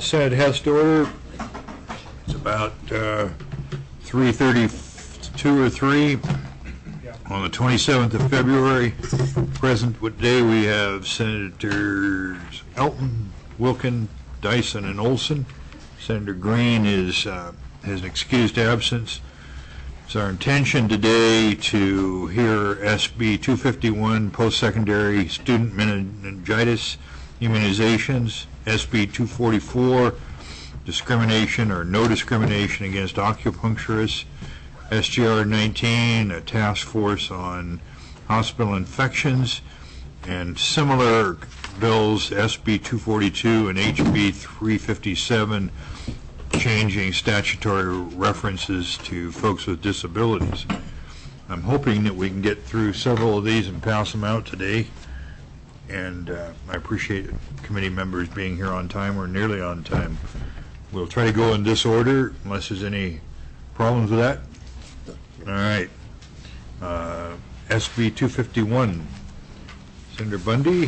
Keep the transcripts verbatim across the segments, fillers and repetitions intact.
Senate has to order. It's about uh, three thirty-two or three on the twenty-seventh of February. Present today we have Senators Elton, Wilkin, Dyson, and Olson. Senator Green is uh, has an excused absence. It's our intention today to hear S B two fifty-one, post-secondary student meningitis immunizations, S B two forty-four, discrimination or no discrimination against acupuncturists, S G R nineteen, a task force on hospital infections, and similar bills, S B two forty-two and H B three fifty-seven, changing statutory references to folks with disabilities. I'm hoping that we can get through several of these and pass them out today. And uh, I appreciate committee members being here on time or nearly on time. We'll try to go in this order unless there's any problems with that. All right. Uh, S B two fifty-one. Senator Bundy.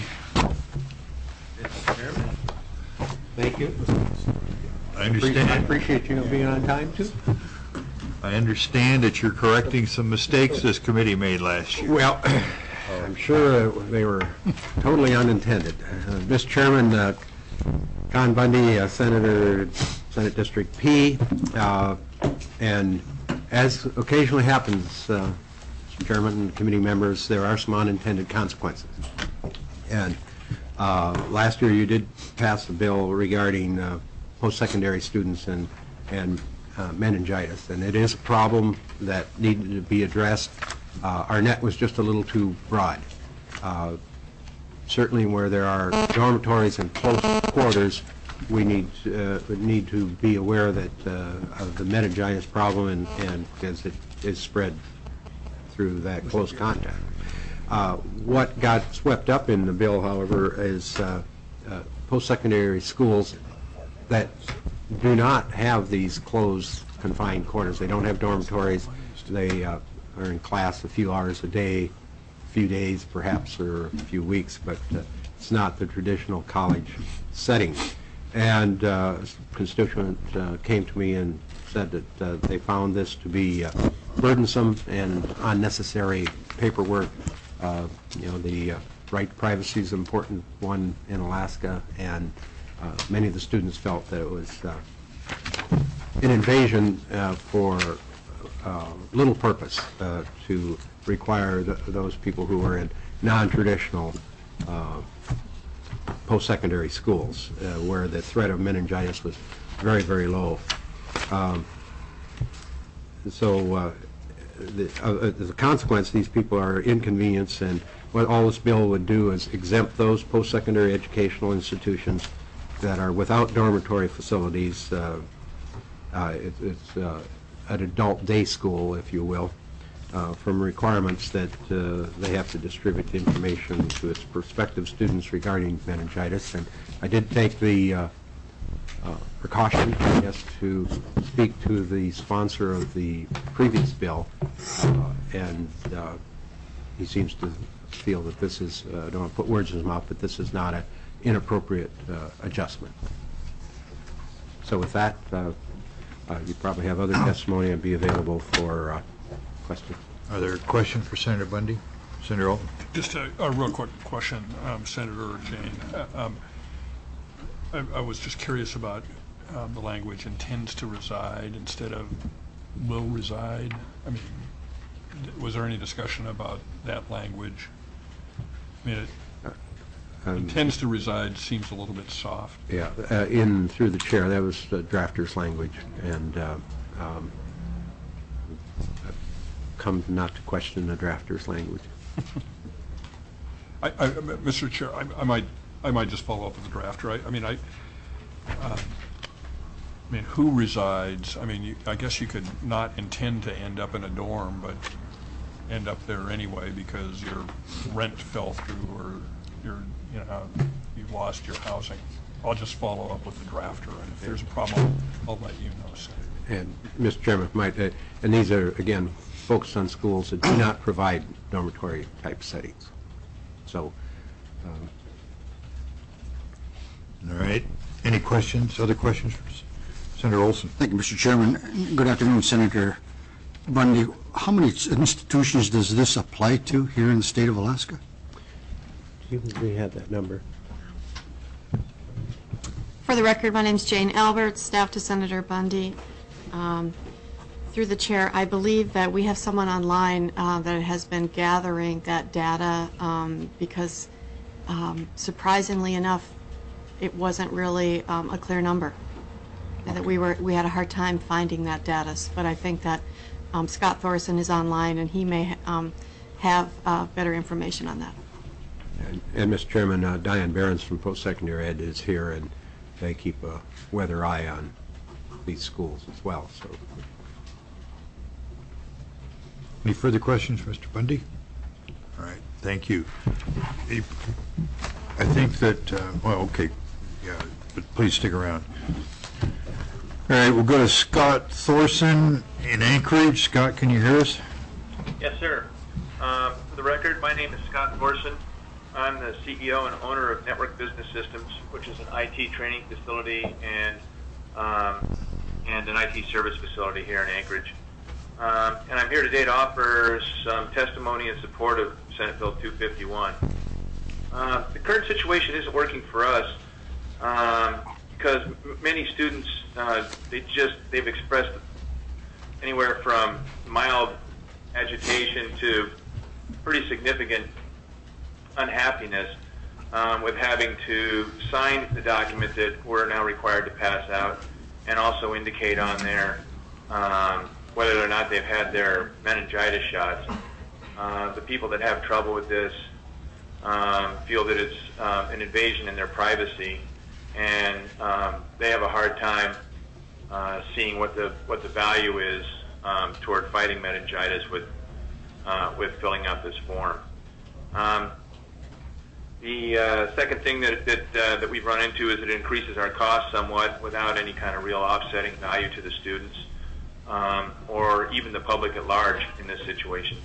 Mister Chairman. Thank you. I understand. I appreciate you being on time, too. I understand that you're correcting some mistakes this committee made last year. Well, I'm sure uh, they were totally unintended. Uh, Mister Chairman, uh, Con Bundy, uh, Senator, Senate District P, uh, and as occasionally happens, uh, Mister Chairman and committee members, there are some unintended consequences. And uh, last year you did pass a bill regarding uh, post-secondary students and, and uh, meningitis, and it is a problem that needed to be addressed. Uh, our net was just a little too broad. Uh, certainly where there are dormitories and close quarters, we need, uh, need to be aware that uh, of the meningitis problem, and, and because it is spread through that close contact. Uh, what got swept up in the bill, however, is uh, uh, post-secondary schools that do not have these closed, confined quarters. They don't have dormitories. They uh, are in class a few hours a day, a few days perhaps, or a few weeks, but uh, it's not the traditional college setting. And uh, a constituent uh, came to me and said that uh, they found this to be uh, burdensome and unnecessary paperwork. Uh, you know, the uh, right to privacy is an important one in Alaska, and Uh, many of the students felt that it was uh, an invasion uh, for uh, little purpose uh, to require th those people who were in non-traditional uh, post-secondary schools uh, where the threat of meningitis was very, very low. Um, so uh, the, uh, as a consequence, these people are inconvenienced, and what all this bill would do is exempt those post-secondary educational institutions that are without dormitory facilities. Uh, uh, it, it's uh, an adult day school, if you will, uh, from requirements that uh, they have to distribute information to its prospective students regarding meningitis. And I did take the uh, uh, precaution, I guess, to speak to the sponsor of the previous bill, uh, and uh, he seems to feel that this is, uh, I don't want to put words in his mouth, but this is not a inappropriate uh, adjustment. So with that, uh, uh, you probably have other testimony and be available for uh, questions. Are there questions for Senator Bundy? Senator Alton? Just a, a real quick question, um, Senator Jane. Uh, um, I, I was just curious about um, the language intends to reside instead of will reside. I mean, was there any discussion about that language? I mean, it, Um, intends to reside seems a little bit soft. Yeah, uh, in through the chair, that was the drafter's language, and uh, um, I've come not to question the drafter's language. I, I, Mister Chair, I, I might, I might just follow up with the drafter. I, I mean, I, um, I mean, who resides? I mean, you, I guess you could not intend to end up in a dorm, but end up there anyway because your rent fell through, or you're, you know, you've lost your housing. I'll just follow up with the drafter, and if there's a problem, I'll let you know, Senator. And Mister Chairman, might, uh, and these are again focused on schools that do not provide dormitory type settings. So, um, all right. Any questions, other questions for Senator Olson? Thank you, Mister Chairman. Good afternoon, Senator Bundy. How many institutions does this apply to here in the state of Alaska? You- We had that number. For the record, my name is Jane Albert, staff to Senator Bundy. Um, Through the chair, I believe that we have someone online uh, that has been gathering that data um, because um, surprisingly enough, it wasn't really um, a clear number. And that we were we had a hard time finding that data. But I think that um, Scott Thorson is online and he may um, have uh, better information on that. And, and Mister Chairman, uh, Diane Behrens from Post-Secondary Ed is here, and they keep a weather eye on these schools as well. So, Any further questions for Mister Bundy? All right, thank you. I think that, uh, well, okay, yeah, but please stick around. All right, we'll go to Scott Thorson in Anchorage. Scott, can you hear us? Yes, sir. Um, for the record, my name is Scott Thorson. I'm the C E O and owner of Network Business Systems, which is an I T training facility and um, and an I T service facility here in Anchorage. Um, and I'm here today to offer some testimony in support of Senate Bill two fifty-one. Uh, the current situation isn't working for us um, because m many students, uh, they just, they've expressed anywhere from mild agitation to pretty significant unhappiness um, with having to sign the document that we're now required to pass out and also indicate on there um, whether or not they've had their meningitis shots. Uh, the people that have trouble with this um, feel that it's um, an invasion in their privacy, and um, they have a hard time uh, seeing what the what the value is um, toward fighting meningitis with uh, with filling out this form. Um, the uh, second thing that that, uh, that we've run into is it increases our costs somewhat without any kind of real offsetting value to the students um, or even the public at large in this situation.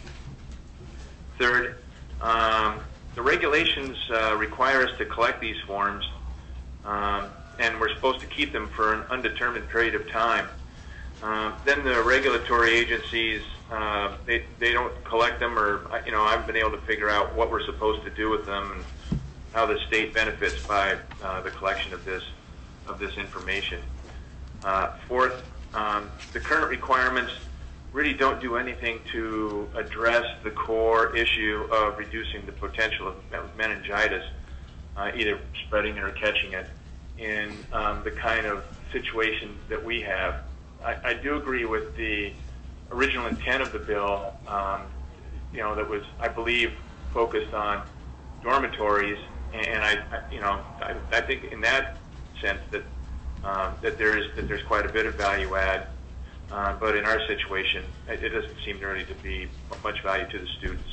Third, um, the regulations uh, require us to collect these forms, um, and we're supposed to keep them for an undetermined period of time. Uh, then the regulatory agencies, uh, they, they don't collect them, or, you know, I haven't been able to figure out what we're supposed to do with them and how the state benefits by uh, the collection of this, of this information. Uh, fourth, um, the current requirements really don't do anything to address the core issue of reducing the potential of meningitis, uh, either spreading it or catching it, in um, the kind of situation that we have. I, I do agree with the original intent of the bill, um, you know, that was, I believe, focused on dormitories, and I, I you know, I, I think in that sense that um, that there is that there's quite a bit of value add. Uh, but in our situation, it, it doesn't seem really to be much value to the students.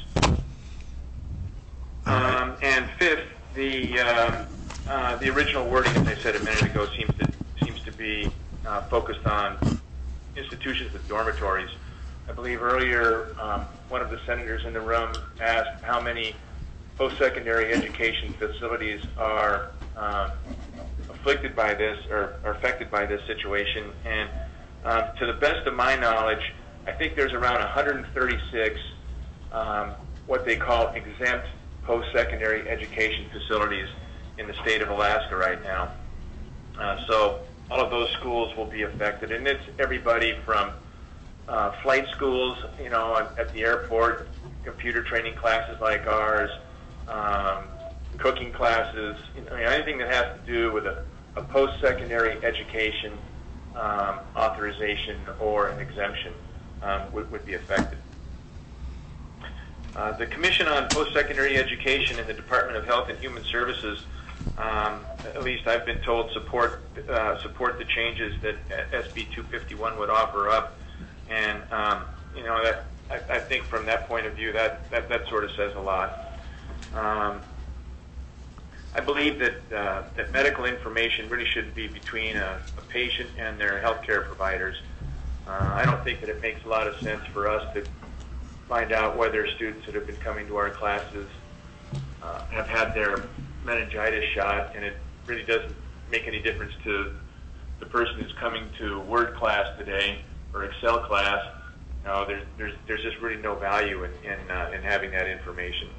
Um, and fifth, the uh, uh, the original wording, as I said a minute ago, seems to seems to be uh, focused on institutions with dormitories. I believe earlier um, one of the senators in the room asked how many post-secondary education facilities are uh, afflicted by this or are affected by this situation, and Um, to the best of my knowledge, I think there's around one hundred thirty-six um, what they call exempt post-secondary education facilities in the state of Alaska right now. Uh, so all of those schools will be affected, and it's everybody from uh, flight schools, you know, at, at the airport, computer training classes like ours, um, cooking classes, you know, anything that has to do with a, a post-secondary education Um, authorization or an exemption um, would, would be affected. Uh, the Commission on Post-Secondary Education in the Department of Health and Human Services, um, at least I've been told, support uh, support the changes that S B two fifty-one would offer up, and um, you know that I, I think from that point of view that that, that sort of says a lot. Um, I believe that uh, that medical information really shouldn't be between a, a patient and their healthcare providers. Uh, I don't think that it makes a lot of sense for us to find out whether students that have been coming to our classes uh, have had their meningitis shot, and it really doesn't make any difference to the person who's coming to Word class today or Excel class, no, there's there's there's just really no value in in, uh, in having that information.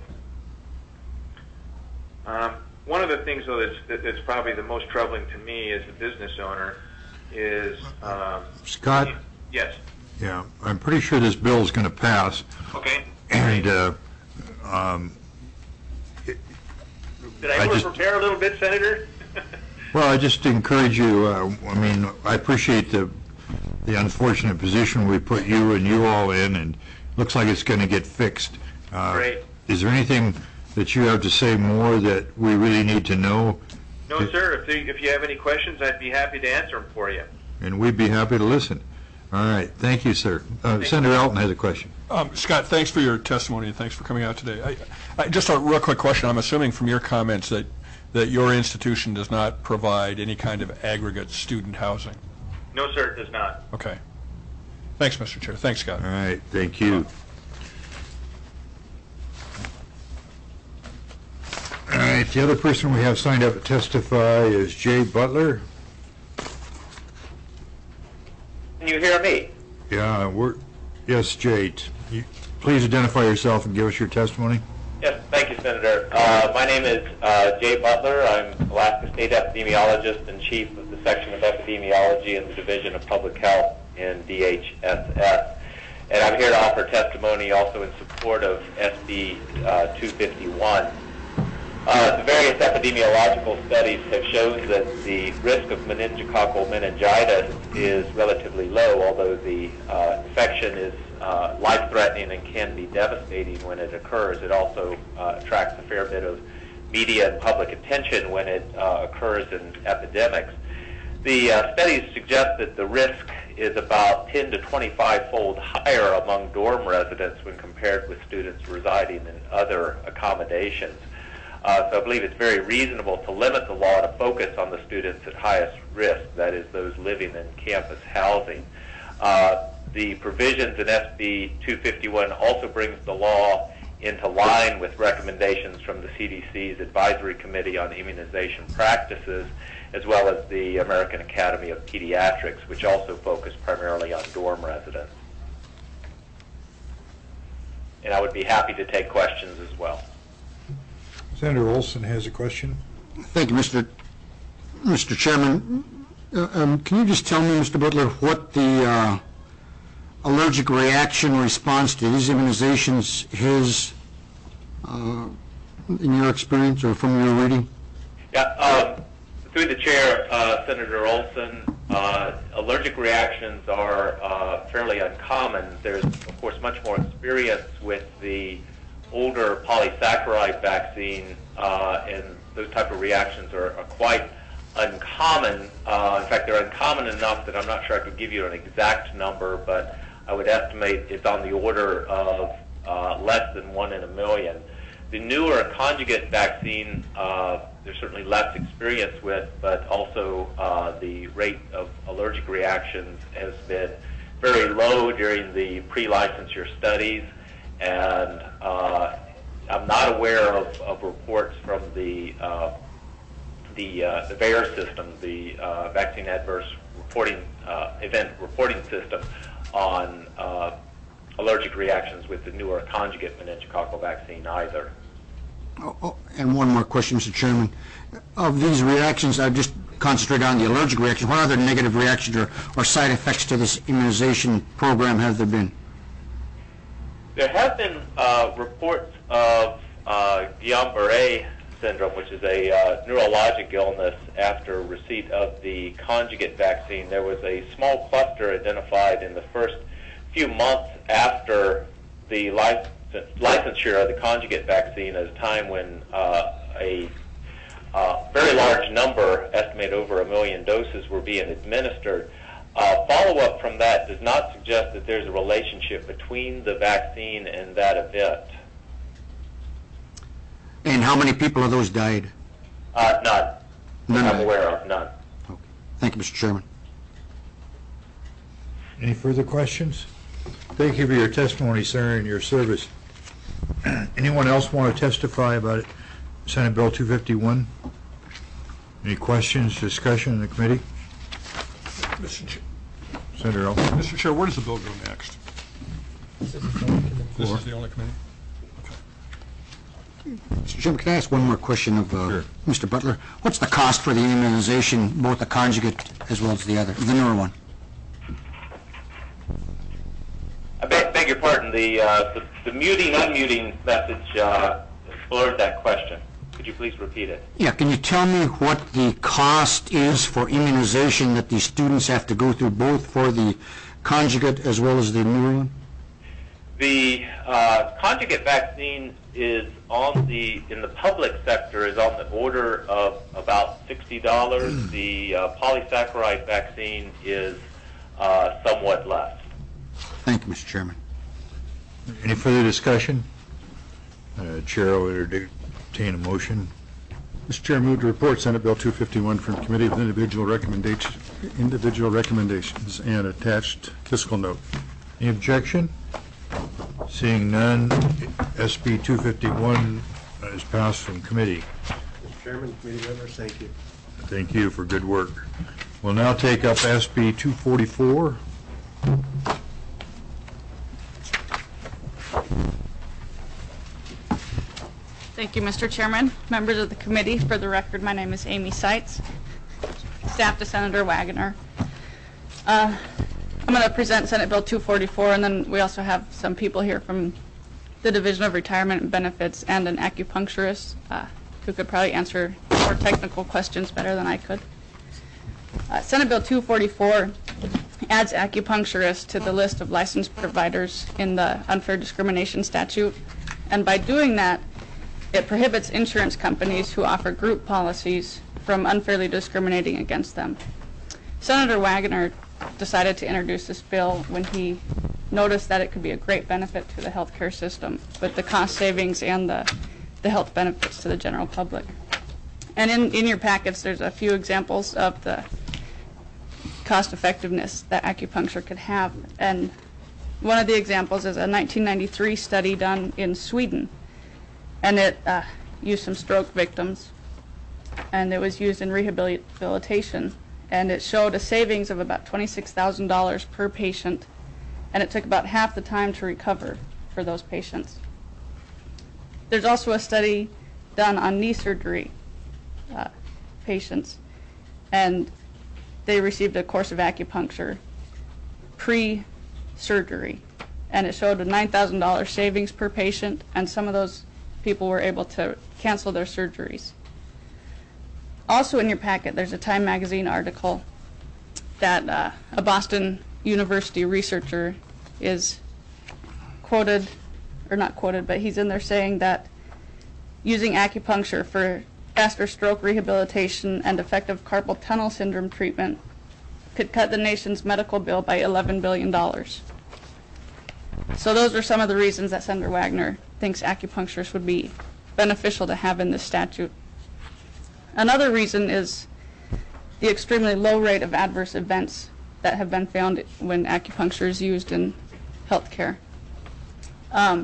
Um, one of the things, though, that's that, that's probably the most troubling to me as a business owner is um, Scott? Yes. Yeah, I'm pretty sure this bill is going to pass. Okay. And uh, um, Did I, I over just- prepare a little bit, Senator? well, I just encourage you, uh, I mean, I appreciate the the unfortunate position we put you and you all in, and looks like it's going to get fixed. Uh, Great. Is there anything that you have to say more that we really need to know? No, sir. If you, if you have any questions, I'd be happy to answer them for you. And we'd be happy to listen. All right, thank you, sir. Uh, Senator Elton has a question. Um, Scott, thanks for your testimony and thanks for coming out today. I, I, just a real quick question. I'm assuming from your comments that, that your institution does not provide any kind of aggregate student housing. No, sir, it does not. Okay. Thanks, Mister Chair. Thanks, Scott. All right, thank you. All right, the other person we have signed up to testify is Jay Butler. Can you hear me? Yeah, we're, yes, Jay. T- you- Please identify yourself and give us your testimony. Yes, thank you, Senator. Uh, my name is uh, Jay Butler. I'm Alaska State epidemiologist and chief of the section of epidemiology in the Division of Public Health in D H S S. And I'm here to offer testimony also in support of S B uh, two fifty-one. Uh, the various epidemiological studies have shown that the risk of meningococcal meningitis is relatively low, although the uh, infection is uh, life-threatening and can be devastating when it occurs. It also uh, attracts a fair bit of media and public attention when it uh, occurs in epidemics. The uh, studies suggest that the risk is about ten to twenty-five fold higher among dorm residents when compared with students residing in other accommodations. Uh, so I believe it's very reasonable to limit the law to focus on the students at highest risk, that is, those living in campus housing. Uh, the provisions in S B two fifty-one also brings the law into line with recommendations from the C D C's Advisory Committee on Immunization Practices, as well as the American Academy of Pediatrics, which also focus primarily on dorm residents. And I would be happy to take questions as well. Senator Olson has a question. Thank you, Mister Mister Chairman. Uh, um, can you just tell me, Mister Butler, what the uh, allergic reaction response to these immunizations is, uh, in your experience or from your reading? Yeah, um, through the chair, uh, Senator Olson, uh, allergic reactions are uh, fairly uncommon. There's, of course, much more experience with the older polysaccharide vaccine, uh, and those type of reactions are, are quite uncommon. Uh, in fact, they're uncommon enough that I'm not sure I could give you an exact number, but I would estimate it's on the order of uh, less than one in a million. The newer conjugate vaccine, uh, there's certainly less experience with, but also uh, the rate of allergic reactions has been very low during the pre-licensure studies. And uh, I'm not aware of, of reports from the uh, the uh, the V A E R system, the uh, Vaccine Adverse Reporting uh, Event Reporting System, on uh, allergic reactions with the newer conjugate meningococcal vaccine either. Oh, oh, and one more question, Mister Chairman. Of these reactions, I just concentrate on the allergic reaction. What other negative reactions or, or side effects to this immunization program have there been? There have been uh, reports of uh, Guillain-Barré syndrome, which is a uh, neurologic illness after receipt of the conjugate vaccine. There was a small cluster identified in the first few months after the license, licensure of the conjugate vaccine, at a time when uh, a uh, very large number, estimated over a million doses, were being administered. Uh, follow-up from that does not suggest that there's a relationship between the vaccine and that event. And how many people of those died? Uh, none. None I'm died. aware of, none. Okay. Thank you, Mister Chairman. Any further questions? Thank you for your testimony, sir, and your service. Anyone else want to testify about it? Senate Bill two fifty-one? Any questions, discussion in the committee? Mister Ch- Senator Elson? Mister Chair, where does the bill go next? This is the only committee? Mister Chairman, can I ask one more question of uh, Sure. Mister Butler? What's the cost for the immunization, both the conjugate as well as the other, the newer one? I beg, beg your pardon, the, uh, the, the muting, unmuting message uh, explored that question. Could you please repeat it? Yeah, can you tell me what the cost is for immunization that these students have to go through, both for the conjugate as well as the newer one? The uh, conjugate vaccine is on the, in the public sector, is on the order of about sixty dollars. The uh, polysaccharide vaccine is uh, somewhat less. Thank you, Mister Chairman. Any further discussion? Uh, Chair will entertain a motion. Mister Chair, move to report Senate Bill two fifty-one from Committee with individual recommendations, individual recommendations and attached fiscal note. Any objection? Seeing none, S B two fifty-one is passed from committee. Mister Chairman, committee members, thank you. Thank you for good work. We'll now take up S B two forty-four. Thank you, Mister Chairman. Members of the committee, for the record, my name is Amy Seitz, staff to Senator Wagoner. Uh, I'm going to present Senate Bill two forty-four, and then we also have some people here from the Division of Retirement and Benefits and an acupuncturist uh, who could probably answer more technical questions better than I could. Uh, Senate Bill two forty-four adds acupuncturists to the list of licensed providers in the unfair discrimination statute, and by doing that, it prohibits insurance companies who offer group policies from unfairly discriminating against them. Senator Wagoner decided to introduce this bill when he noticed that it could be a great benefit to the healthcare system, with the cost savings and the, the health benefits to the general public. And in, in your packets, there's a few examples of the cost effectiveness that acupuncture could have. And one of the examples is a nineteen ninety-three study done in Sweden, and it uh, used some stroke victims, and it was used in rehabilitation, and it showed a savings of about twenty-six thousand dollars per patient, and it took about half the time to recover for those patients. There's also a study done on knee surgery uh, patients, and they received a course of acupuncture pre-surgery, and it showed a nine thousand dollars savings per patient, and some of those people were able to cancel their surgeries. Also in your packet, there's a Time magazine article that uh, a Boston University researcher is quoted, or not quoted, but he's in there saying that using acupuncture for faster stroke rehabilitation and effective carpal tunnel syndrome treatment could cut the nation's medical bill by eleven billion dollars. So those are some of the reasons that Senator Wagoner thinks acupuncturists would be beneficial to have in this statute. Another reason is the extremely low rate of adverse events that have been found when acupuncture is used in healthcare. Um,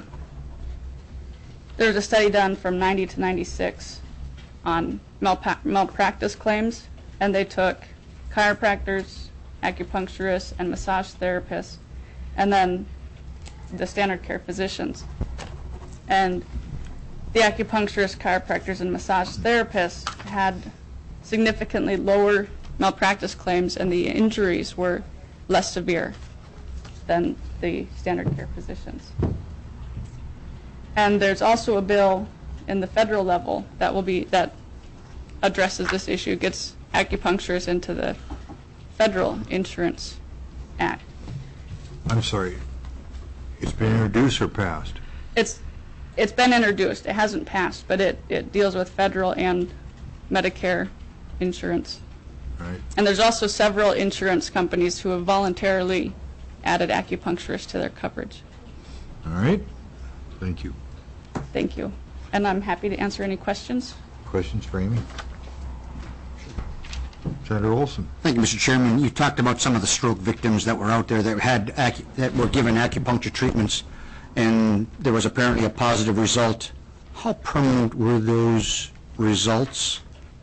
there was a study done from ninety to ninety-six on malpa- malpractice claims, and they took chiropractors, acupuncturists, and massage therapists, and then the standard care physicians. And the acupuncturists, chiropractors, and massage therapists had significantly lower malpractice claims, and the injuries were less severe than the standard care physicians. And there's also a bill in the federal level that will be that addresses this issue, gets acupuncturists into the Federal Insurance Act. I'm sorry, it's been introduced or passed? It's it's been introduced. It hasn't passed, but it, it deals with federal and Medicare insurance. Right. And there's also several insurance companies who have voluntarily added acupuncturists to their coverage. All right, thank you. Thank you. And I'm happy to answer any questions. Questions for Amy? Senator Olson. Thank you, Mister Chairman. You talked about some of the stroke victims that were out there that had acu- that were given acupuncture treatments, and there was apparently a positive result. How permanent were those results?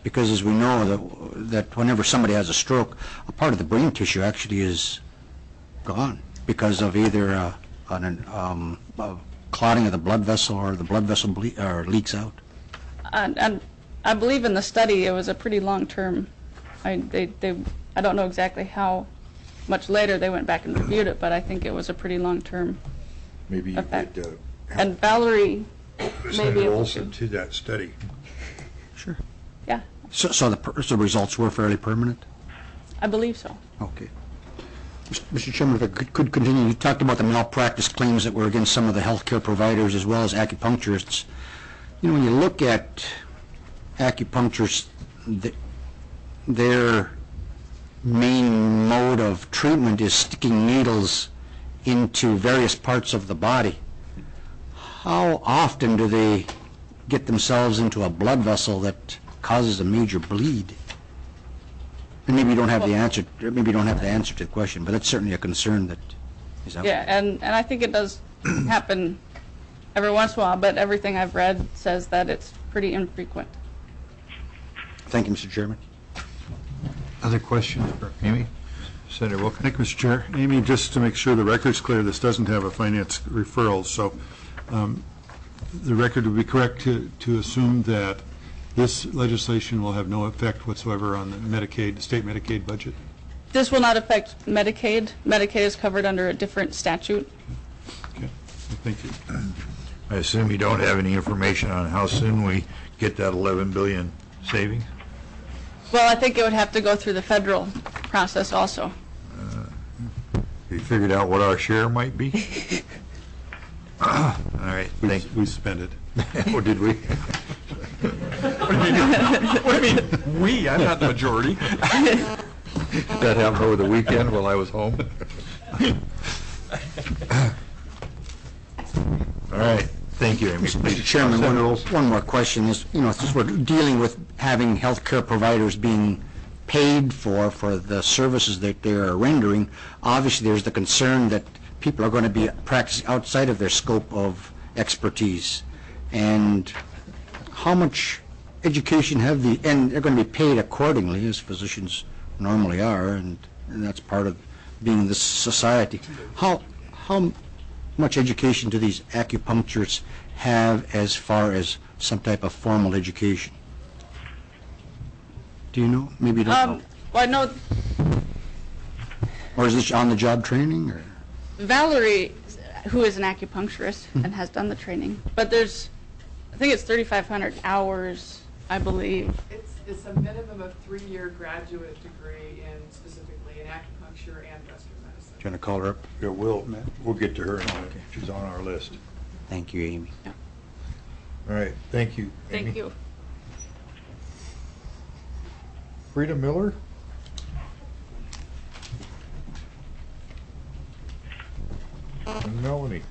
Because as we know, that, that whenever somebody has a stroke, a part of the brain tissue actually is gone because of either uh, an, um, a clotting of the blood vessel or the blood vessel ble- or leaks out. And, and I believe in the study it was a pretty long term. I they, they I don't know exactly how much later they went back and reviewed it, but I think it was a pretty long term Maybe you effect. could uh, And Valerie may be Senator able Olson to. to that study. Sure. Yeah, So, so the, per- so the results were fairly permanent? I believe so. Okay. Mister Chairman, if I could, could continue, you talked about the malpractice claims that were against some of the healthcare providers as well as acupuncturists. You know, when you look at acupuncturists, th- their main mode of treatment is sticking needles into various parts of the body. How often do they get themselves into a blood vessel that causes a major bleed? And maybe you don't have the answer, maybe you don't have the answer to the question, but that's certainly a concern that is out there. Yeah, and, and I think it does happen every once in a while, but everything I've read says that it's pretty infrequent. Thank you, Mister Chairman. Other questions for Amy? Senator Wilken? Thank you, Mister Chair. Amy, just to make sure the record's clear, this doesn't have a finance referral, so um, the record would be correct to, to assume that this legislation will have no effect whatsoever on the Medicaid, state Medicaid budget? This will not affect Medicaid. Medicaid is covered under a different statute. Okay, thank you. I assume you don't have any information on how soon we get that eleven billion savings? Well, I think it would have to go through the federal process also. You figured out what our share might be? All right, We, thank we spent it. Or did we? What do you mean, we? I'm not the majority. That happened over the weekend while I was home? All right, thank you, Amy. Mister Chairman, one, one more question is, you know, since we're dealing with having healthcare providers being paid for, for the services that they are rendering, obviously there's the concern that people are going to be practicing outside of their scope of expertise. And how much education have the, and they're going to be paid accordingly, as physicians normally are, and, and that's part of being this society. How, how much education do these acupuncturists have as far as some type of formal education? Do you know? Maybe you don't Um, know. well, I know Or is this on-the-job training, or? Valerie, who is an acupuncturist and has done the training, but there's, I think it's thirty-five hundred hours, I believe. It's, it's a minimum of three-year graduate degree in specifically in acupuncture and Western medicine. Do you want to call her up? Yeah, we'll, we'll get to her in a minute. She's on our list. Thank you, Amy. All right, thank you, Amy. Thank you. Frida Miller? And Melanie.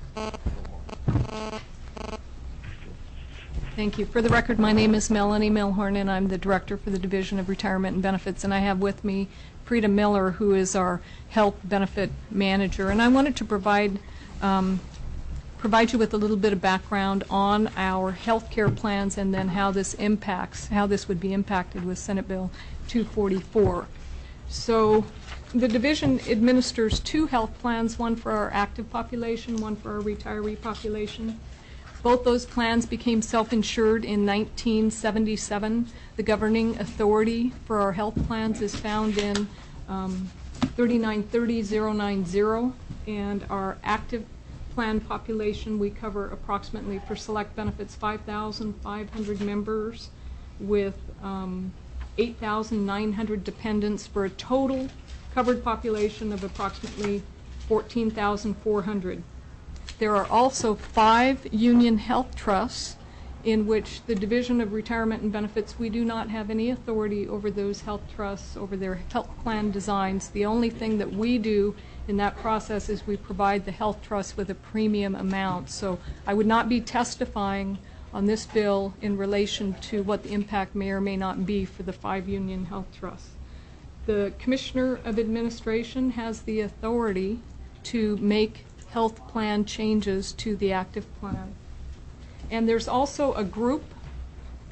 Thank you. For the record, my name is Melanie Milhorn, and I'm the Director for the Division of Retirement and Benefits, and I have with me Frida Miller, who is our Health Benefit Manager. And I wanted to provide um, provide you with a little bit of background on our health care plans and then how this impacts, how this would be impacted with Senate Bill two forty-four. So the division administers two health plans, one for our active population, one for our retiree population. Both those plans became self-insured in nineteen seventy-seven. The governing authority for our health plans is found in um, thirty-nine thirty oh ninety, and our active plan population, we cover approximately, for select benefits, five thousand five hundred members with um, eight thousand nine hundred dependents, for a total covered population of approximately fourteen thousand four hundred. There are also five union health trusts in which the Division of Retirement and Benefits, we do not have any authority over those health trusts, over their health plan designs. The only thing that we do in that process is we provide the health trust with a premium amount. So I would not be testifying on this bill in relation to what the impact may or may not be for the five union health trusts. The Commissioner of Administration has the authority to make health plan changes to the active plan. And there's also a group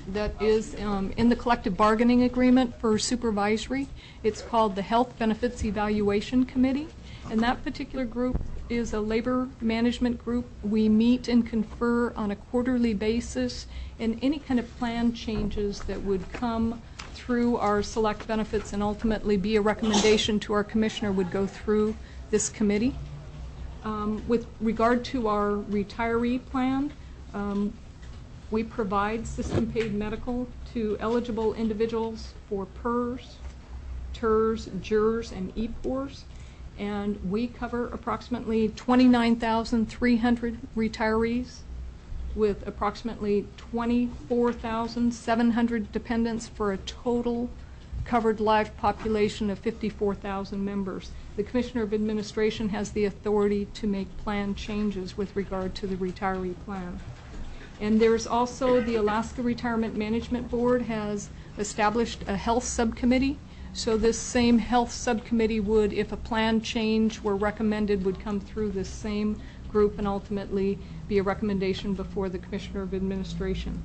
that is um, in the collective bargaining agreement for supervisory. It's called the Health Benefits Evaluation Committee, and that particular group is a labor management group. We meet and confer on a quarterly basis, and any kind of plan changes that would come through our select benefits and ultimately be a recommendation to our commissioner would go through this committee. Um, with regard to our retiree plan, um, we provide system-paid medical to eligible individuals for P E R S, T E R S, J E R S, and E P O R S, and we cover approximately twenty-nine thousand three hundred retirees with approximately twenty-four thousand seven hundred dependents for a total covered life population of fifty-four thousand members. The Commissioner of Administration has the authority to make plan changes with regard to the retiree plan. And there's also the Alaska Retirement Management Board has established a health subcommittee. So this same health subcommittee would, if a plan change were recommended, would come through this same group and ultimately be a recommendation before the Commissioner of Administration.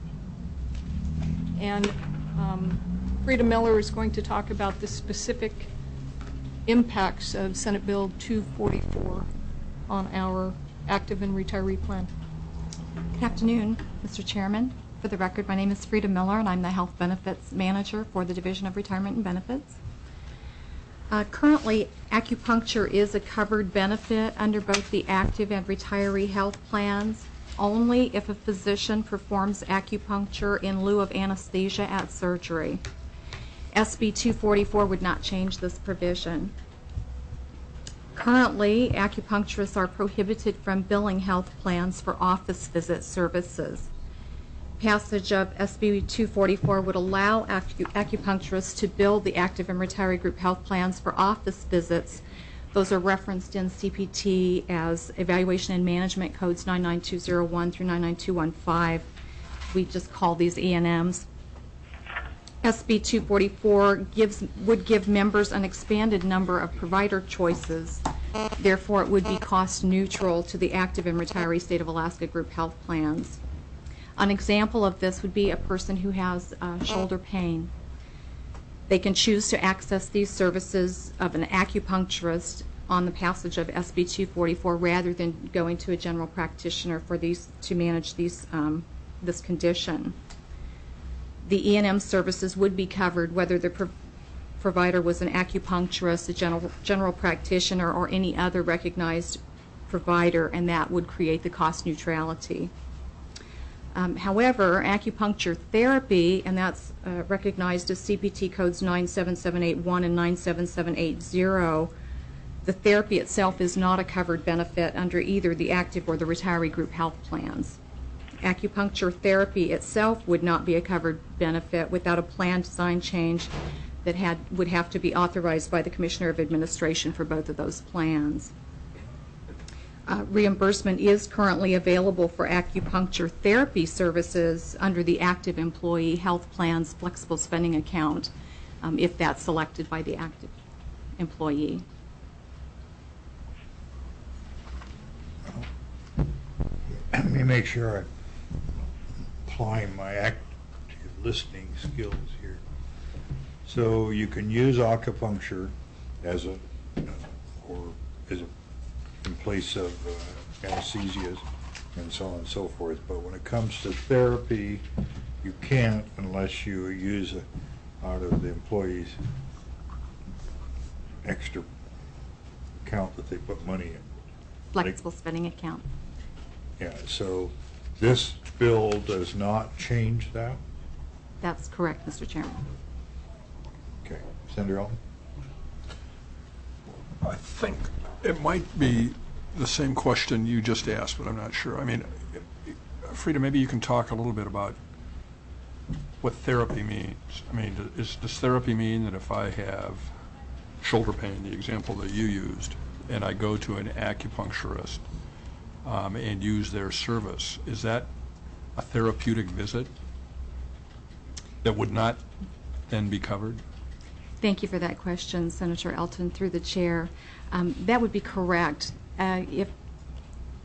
And um, Frida Miller is going to talk about the specific impacts of Senate Bill two forty-four on our active and retiree plan. Good afternoon, Mister Chairman. For the record, my name is Frida Miller, and I'm the Health Benefits Manager for the Division of Retirement and Benefits. Uh, currently, acupuncture is a covered benefit under both the active and retiree health plans, only if a physician performs acupuncture in lieu of anesthesia at surgery. S B two forty-four would not change this provision. Currently, acupuncturists are prohibited from billing health plans for office visit services. Passage of S B two forty-four would allow acu acupuncturists to bill the active and retiree group health plans for office visits. Those are referenced in C P T as Evaluation and Management Codes nine nine two zero one through nine nine two one five. We just call these E and Ms. S B two forty-four gives, would give members an expanded number of provider choices. Therefore, it would be cost neutral to the active and retiree State of Alaska group health plans. An example of this would be a person who has uh, shoulder pain. They can choose to access these services of an acupuncturist on the passage of S B two forty-four rather than going to a general practitioner for these to manage these um, this condition. The E and M services would be covered whether the pro provider was an acupuncturist, a general, general practitioner, or any other recognized provider, and that would create the cost neutrality. Um, however, acupuncture therapy, and that's uh, recognized as C P T codes nine seven seven eight one and nine seven seven eight zero, the therapy itself is not a covered benefit under either the active or the retiree group health plans. Acupuncture therapy itself would not be a covered benefit without a plan design change that had, would have to be authorized by the Commissioner of Administration for both of those plans. Uh, reimbursement is currently available for acupuncture therapy services under the active employee health plan's flexible spending account, um, if that's selected by the active employee. Let me make sure I apply my active listening skills here. So you can use acupuncture as a, uh, or as a, in place of uh, anesthesias and so on and so forth. But when it comes to therapy, you can't unless you use a, out of the employee's extra account that they put money in. Flexible spending account. Yeah, so this bill does not change that? That's correct, Mister Chairman. Okay. Senator Alton? I think it might be the same question you just asked, but I'm not sure. I mean, Frida, maybe you can talk a little bit about what therapy means. I mean, is, does therapy mean that if I have shoulder pain, the example that you used, and I go to an acupuncturist um, and use their service, is that a therapeutic visit that would not then be covered? Thank you for that question, Senator Elton, through the chair. Um, that would be correct. Uh, if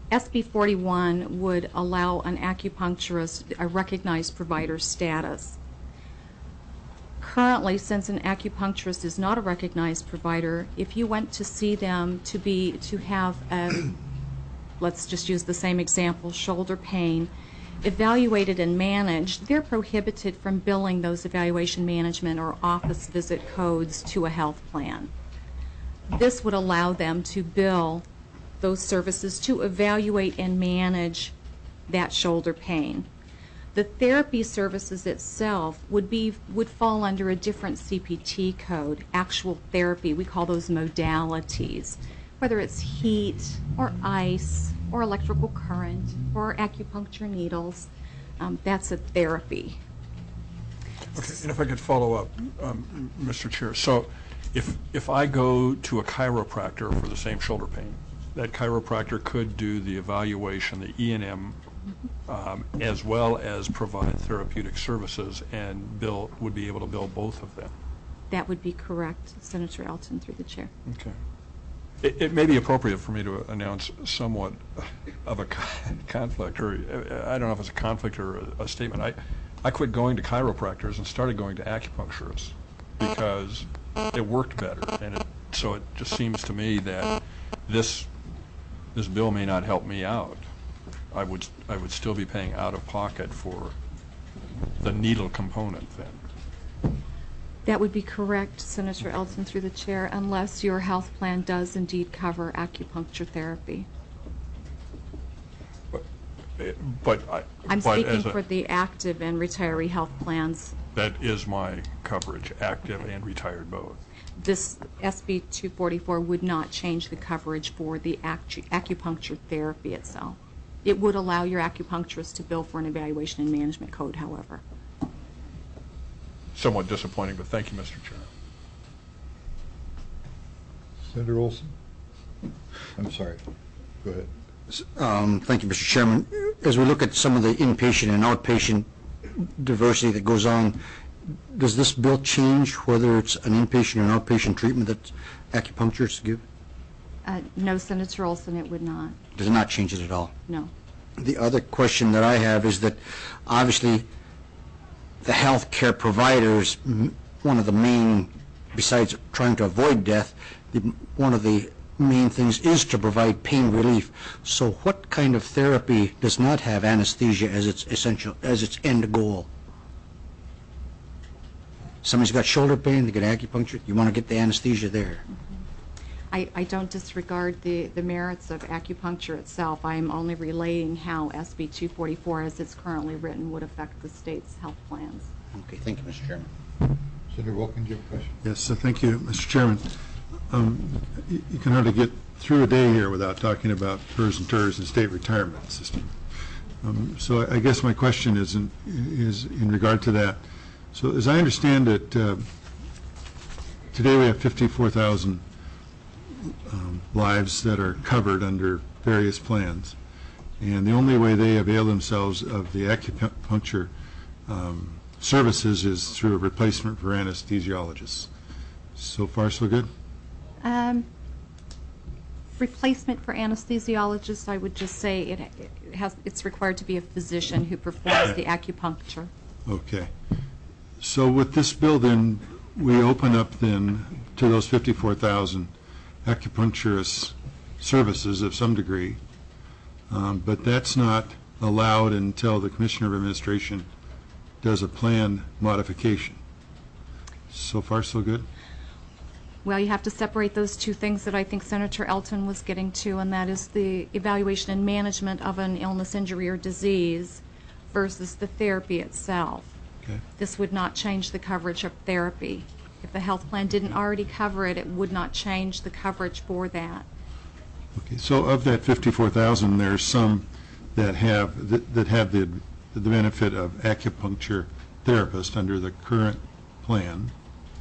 S B forty-one would allow an acupuncturist a recognized provider status. Currently, since an acupuncturist is not a recognized provider, if you went to see them to be to have a, let's just use the same example, shoulder pain, evaluated and managed, they're prohibited from billing those evaluation management or office visit codes to a health plan. This would allow them to bill those services to evaluate and manage that shoulder pain. The therapy services itself would be would fall under a different C P T code, actual therapy. We call those modalities, whether it's heat or ice or electrical current or acupuncture needles. Um, that's a therapy. Okay, and if I could follow up, um, Mister Chair. So if, if I go to a chiropractor for the same shoulder pain, that chiropractor could do the evaluation, the E and M, um, as well as provide therapeutic services, and bill would be able to bill both of them. That would be correct, Senator Elton, through the chair. Okay. It, it may be appropriate for me to announce somewhat of a conflict, or I don't know if it's a conflict or a, a statement. I, I quit going to chiropractors and started going to acupuncturists because it worked better, and it, so it just seems to me that this this bill may not help me out. I would I would still be paying out of pocket for the needle component then. That would be correct, Senator Elton, through the chair, unless your health plan does indeed cover acupuncture therapy. But, but I, I'm but speaking as a, for the active and retiree health plans. that is my coverage, active and retired both. This S B two forty-four would not change the coverage for the acu acupuncture therapy itself. It would allow your acupuncturist to bill for an evaluation and management code, however. Somewhat disappointing, but thank you, Mister Chair. Senator Olson? I'm sorry. Go ahead. Um, Thank you, Mister Chairman. As we look at some of the inpatient and outpatient diversity that goes on, does this bill change whether it's an inpatient or an outpatient treatment that acupuncturists give? Uh, no, Senator Olson, it would not. Does it not change it at all? No. The other question that I have is that obviously the health care providers, m- one of the main, besides trying to avoid death, the, one of the main things is to provide pain relief. So what kind of therapy does not have anesthesia as its essential, as its end goal? Somebody's got shoulder pain, they get acupuncture, you want to get the anesthesia there. I, I don't disregard the, the merits of acupuncture itself. I am only relaying how S B two forty-four, as it's currently written, would affect the state's health plans. Okay, thank you, Mister Chairman. Senator Wilkins, do you have a question? Yes, uh, thank you, Mister Chairman. Um, you, you can hardly get through a day here without talking about P E R S and T E R S and state retirement system. Um, so I, I guess my question is in, is in regard to that. So as I understand it, uh, today we have fifty-four thousand um, lives that are covered under various plans, and the only way they avail themselves of the acupuncture um, services is through a replacement for anesthesiologists. So far, so good? Um, replacement for anesthesiologists, I would just say it, it has, it's required to be a physician who performs the acupuncture. Okay. So with this bill, then, we open up then to those fifty-four thousand acupuncturist services of some degree, um, but that's not allowed until the Commissioner of Administration does a plan modification. So far, so good? Well, you have to separate those two things that I think Senator Elton was getting to, and that is the evaluation and management of an illness, injury, or disease versus the therapy itself. Okay. This would not change the coverage of therapy. If the health plan didn't already cover it, it would not change the coverage for that. Okay. So of that fifty-four thousand, there's some that have that, that have the the benefit of acupuncture therapist under the current plan.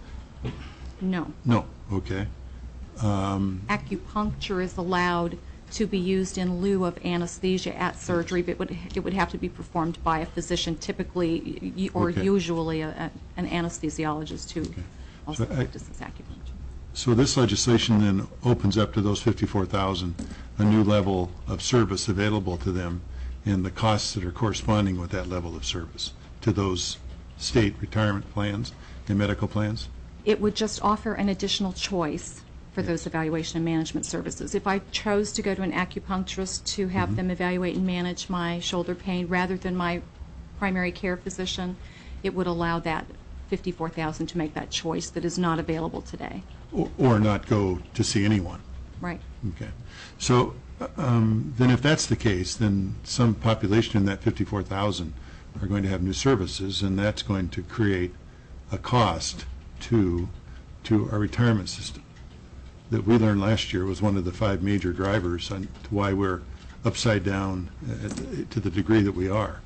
No. No. Okay. Um, Acupuncture is allowed to be used in lieu of anesthesia at surgery, but it would, it would have to be performed by a physician, typically y- or Okay. usually a, a, an anesthesiologist who Okay. also So I- practices acupuncture. So this legislation then opens up to those fifty-four thousand a new level of service available to them and the costs that are corresponding with that level of service to those state retirement plans and medical plans? It would just offer an additional choice for those evaluation and management services. If I chose to go to an acupuncturist to have Mhm. them evaluate and manage my shoulder pain rather than my primary care physician, it would allow that fifty-four thousand dollars to make that choice that is not available today. Or, or not go to see anyone? Right. Okay. So um, then if that's the case, then some population in that fifty-four thousand are going to have new services, and that's going to create a cost to to our retirement system that we learned last year was one of the five major drivers on to why we're upside down uh, to the degree that we are.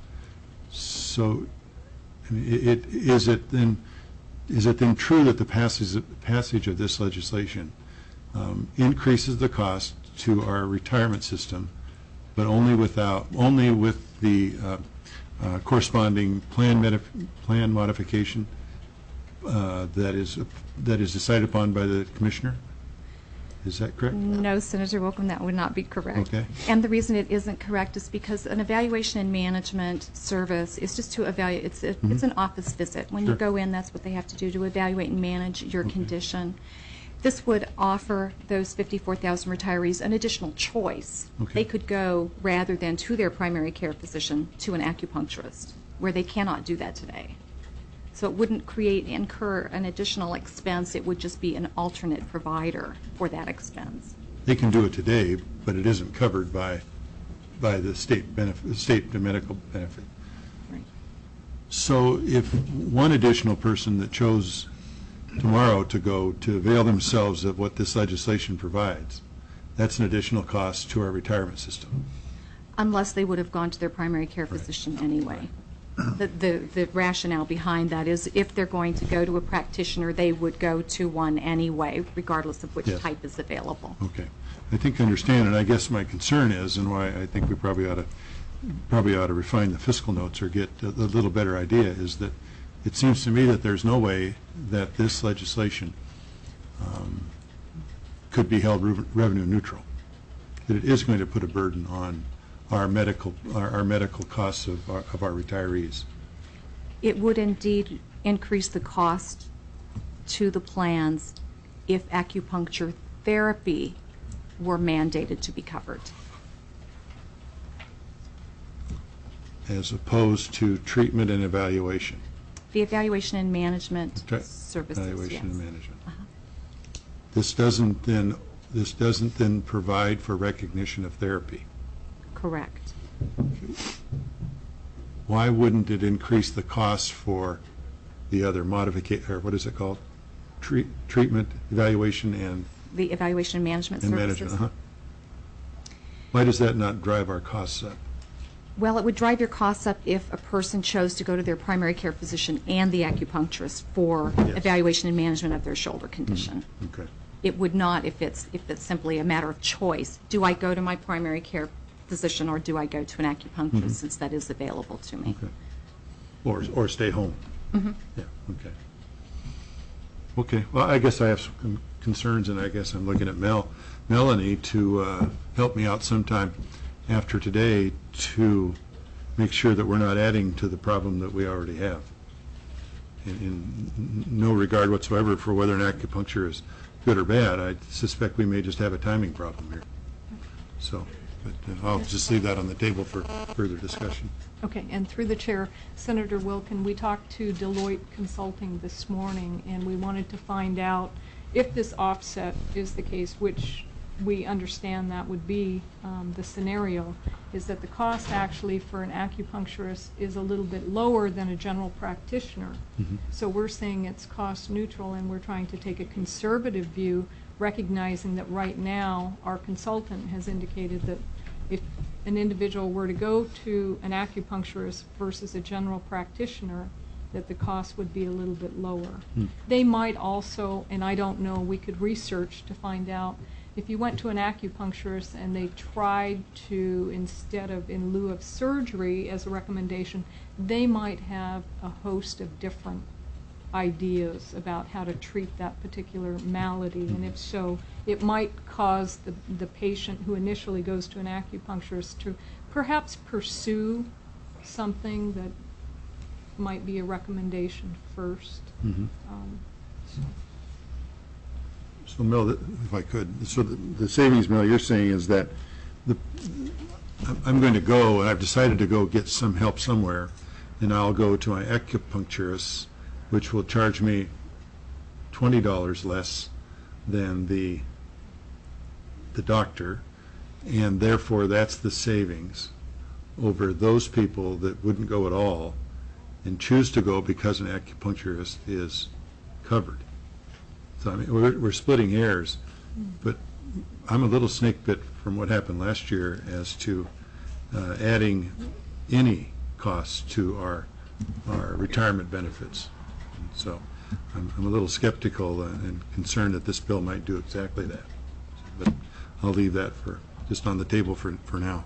So I mean, it, it, is it then is it then true that the passage, passage of this legislation um, increases the cost to our retirement system, but only without only with the uh, uh, corresponding plan medi- plan modification uh, that is that is decided upon by the commissioner? Is that correct? No, Senator Wilkham, that would not be correct. Okay. And the reason it isn't correct is because an evaluation and management service is just to evaluate, it's, a, Mhm. it's an office visit. When Sure. you go in, that's what they have to do, to evaluate and manage your Okay. condition. This would offer those fifty-four thousand retirees an additional choice. Okay. They could go, rather than to their primary care physician, to an acupuncturist, where they cannot do that today. So it wouldn't create, incur an additional expense. It would just be an alternate provider for that expense. They can do it today, but it isn't covered by by the state benefit, state medical benefit. Right. So if one additional person that chose tomorrow to go to avail themselves of what this legislation provides, that's an additional cost to our retirement system. Unless they would have gone to their primary care physician anyway. The, the, the rationale behind that is if they're going to go to a practitioner, they would go to one anyway, regardless of which Yes. type is available. Okay. I think I understand, and I guess my concern is, and why I think we probably ought to, probably ought to refine the fiscal notes or get a, a little better idea, is that it seems to me that there's no way that this legislation um, could be held rev- revenue neutral. That it is going to put a burden on our medical, our, our medical costs of our, of our retirees. It would indeed increase the cost to the plans if acupuncture therapy were mandated to be covered. As opposed to treatment and evaluation. The evaluation and management Tra- services, Evaluation and yes. management. Uh-huh. This doesn't then, this doesn't then provide for recognition of therapy. Correct. Why wouldn't it increase the cost for the other modification, or what is it called? Treat, treatment, evaluation, and, The evaluation and management and services. management? Uh-huh. Why does that not drive our costs up? Well, it would drive your costs up if a person chose to go to their primary care physician and the acupuncturist for Yes. evaluation and management of their shoulder condition. Okay. It would not if it's if it's simply a matter of choice. Do I go to my primary care physician or do I go to an acupuncturist, Mhm. since that is available to me? Okay. Or, or stay home? Mhm. Yeah, okay. Okay, well, I guess I have some con- concerns, and I guess I'm looking at Mel, Melanie to uh, help me out sometime after today to make sure that we're not adding to the problem that we already have. In, in no regard whatsoever for whether an acupuncture is good or bad, I suspect we may just have a timing problem here. So, but uh, I'll just leave that on the table for further discussion. Okay, and through the chair, Senator Wilkin, we talked to Deloitte Consulting this morning, and we wanted to find out if this offset is the case, which we understand that would be um, the scenario, is that the cost actually for an acupuncturist is a little bit lower than a general practitioner. Mhm. So we're saying it's cost neutral, and we're trying to take a conservative view, recognizing that right now our consultant has indicated that if an individual were to go to an acupuncturist versus a general practitioner, that the cost would be a little bit lower. Hmm. They might also, and I don't know, we could research to find out, if you went to an acupuncturist and they tried to, instead of in lieu of surgery as a recommendation, they might have a host of different ideas about how to treat that particular malady, and if so, it might cause the, the patient who initially goes to an acupuncturist to perhaps pursue something that might be a recommendation first. Mhm. Um, so. So, Mel, if I could, so the the savings, Mel, you're saying is that the, I'm going to go, and I've decided to go get some help somewhere, and I'll go to my acupuncturist, which will charge me twenty dollars less than the, the doctor, and therefore that's the savings over those people that wouldn't go at all and choose to go because an acupuncturist is covered. So I mean, we're, we're splitting hairs, but I'm a little snake bit from what happened last year as to uh, adding any costs to our our retirement benefits. And so I'm, I'm a little skeptical and, and concerned that this bill might do exactly that. But I'll leave that for just on the table for for now.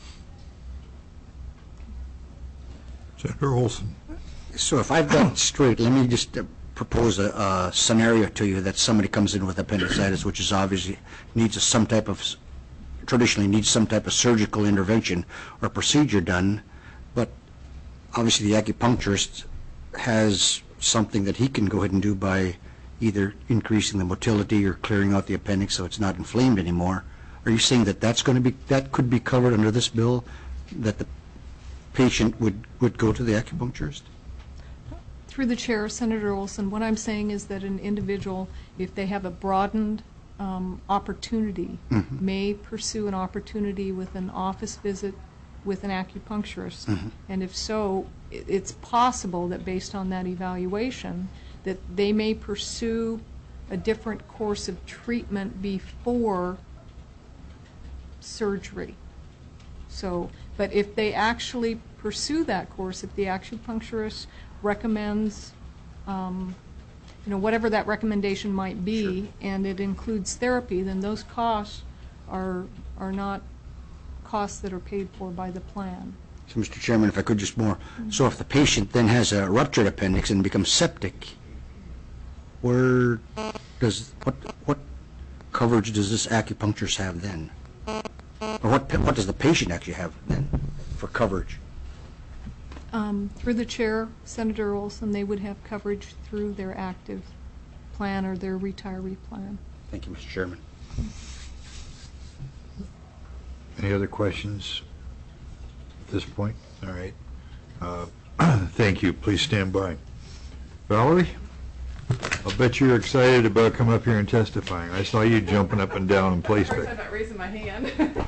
Senator Olson. So if I've got it straight, let me just uh, propose a, a scenario to you that somebody comes in with appendicitis, which is obviously needs a, some type of, traditionally needs some type of surgical intervention or procedure done, but obviously the acupuncturist has something that he can go ahead and do by either increasing the motility or clearing out the appendix so it's not inflamed anymore. Are you saying that that's going to be, that could be covered under this bill, that the patient would, would go to the acupuncturist? Through the chair, Senator Olson, what I'm saying is that an individual, if they have a broadened um, opportunity, Mm-hmm. may pursue an opportunity with an office visit with an acupuncturist. Mm-hmm. And if so, i- it's possible that based on that evaluation, that they may pursue a different course of treatment before surgery. So, but if they actually pursue that course, if the acupuncturist recommends, um, you know, whatever that recommendation might be, and it includes therapy, then those costs are are not costs that are paid for by the plan. So, Mister Chairman, if I could just more, so if the patient then has a ruptured appendix and becomes septic, where does, what, what coverage does this acupuncturist have then? Or what, what does the patient actually have then for coverage? Um, through the chair, Senator Olson, they would have coverage through their active plan or their retiree plan. Thank you, Mister Chairman. Any other questions at this point? All right. Uh, Thank you. Please stand by. Valerie? I'll bet you're excited about coming up here and testifying. I saw you jumping up and down in place. First, I'm not raising my hand.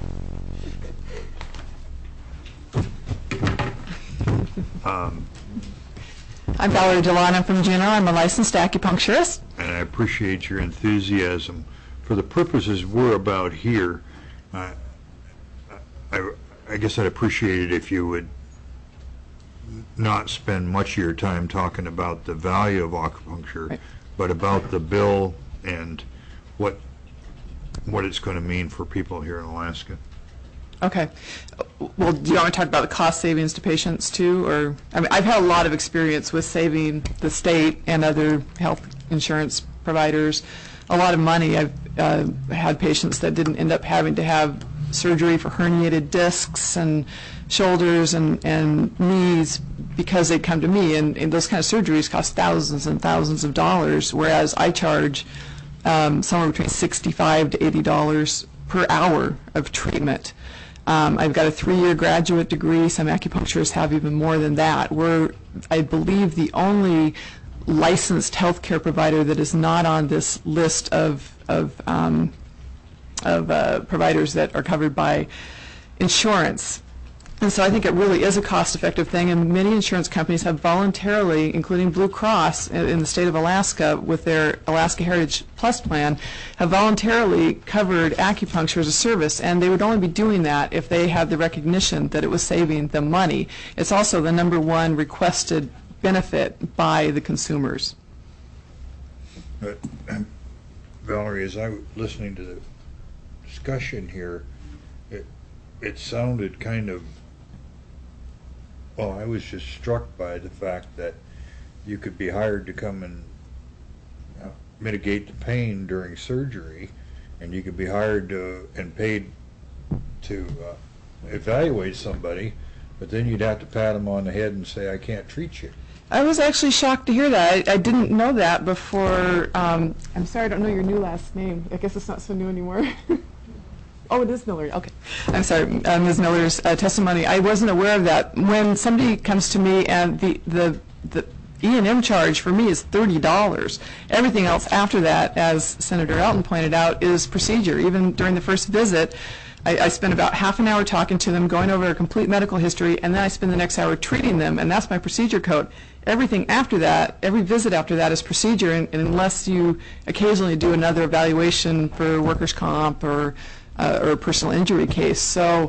Um, I'm Valerie Delano from Juneau. I'm a licensed acupuncturist. and I appreciate your enthusiasm. For the purposes we're about here, uh, I, I guess I'd appreciate it if you would not spend much of your time talking about the value of acupuncture, Right. but about the bill and what what it's going to mean for people here in Alaska. Okay. Well, do you want me to talk about the cost savings to patients too? Or, I mean, I've had a lot of experience with saving the state and other health insurance providers a lot of money. I've uh, had patients that didn't end up having to have surgery for herniated discs and shoulders and, and knees because they'd come to me, and, and those kind of surgeries cost thousands and thousands of dollars, whereas I charge um, somewhere between sixty-five to eighty dollars per hour of treatment. Um, I've got a three-year graduate degree. Some acupuncturists have even more than that. We're, I believe, the only licensed healthcare provider that is not on this list of of, um, of uh, providers that are covered by insurance. And so I think it really is a cost-effective thing, and many insurance companies have voluntarily, including Blue Cross in in the state of Alaska with their Alaska Heritage Plus plan, have voluntarily covered acupuncture as a service, and they would only be doing that if they had the recognition that it was saving them money. It's also the number one requested benefit by the consumers. But, um, Valerie, as I was listening to the discussion here, it, it sounded kind of, well, I was just struck by the fact that you could be hired to come and uh, mitigate the pain during surgery, and you could be hired to, and paid to uh, evaluate somebody, but then you'd have to pat them on the head and say, I can't treat you. I was actually shocked to hear that. I, I didn't know that before. Um, I'm sorry, I don't know your new last name. I guess it's not so new anymore. Oh, it is Miller. Okay. I'm sorry, uh, Miz Miller's uh, testimony. I wasn't aware of that. When somebody comes to me and the, the, the E and M charge for me is thirty dollars. Everything else after that, as Senator Elton pointed out, is procedure. Even during the first visit, I, I spend about half an hour talking to them, going over a complete medical history, and then I spend the next hour treating them, and that's my procedure code. Everything after that, every visit after that is procedure, and, and unless you occasionally do another evaluation for workers' comp or, uh, or a personal injury case. So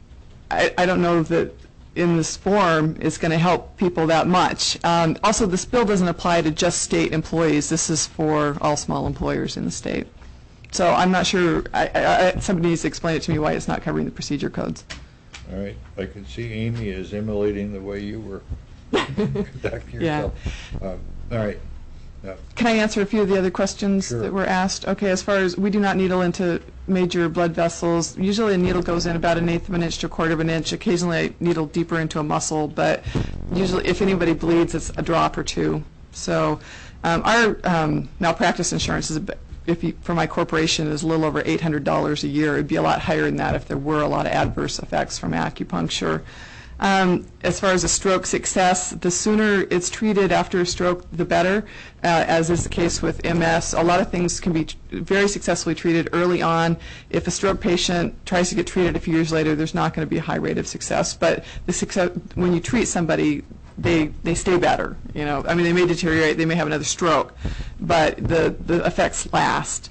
I, I don't know that in this form it's going to help people that much. Um, also, this bill doesn't apply to just state employees. This is for all small employers in the state. So I'm not sure, I, I, I, somebody needs to explain it to me why it's not covering the procedure codes. All right, I can see Amy is emulating the way you were conducting yourself. Yeah. Um, all right. No. Can I answer a few of the other questions Sure. that were asked? Okay, as far as, we do not needle into major blood vessels. Usually a needle goes in about an eighth of an inch to a quarter of an inch. Occasionally I needle deeper into a muscle, but usually if anybody bleeds, it's a drop or two. So um, our um, malpractice insurance is a bit, if you, for my corporation, is a little over eight hundred dollars a year. It'd be a lot higher than that if there were a lot of adverse effects from acupuncture. Um, as far as a stroke success, the sooner it's treated after a stroke, the better, uh, as is the case with M S. A lot of things can be very successfully treated early on. If a stroke patient tries to get treated a few years later, there's not going to be a high rate of success. But the success, when you treat somebody, they they stay better. You know, I mean, they may deteriorate, they may have another stroke, but the the effects last.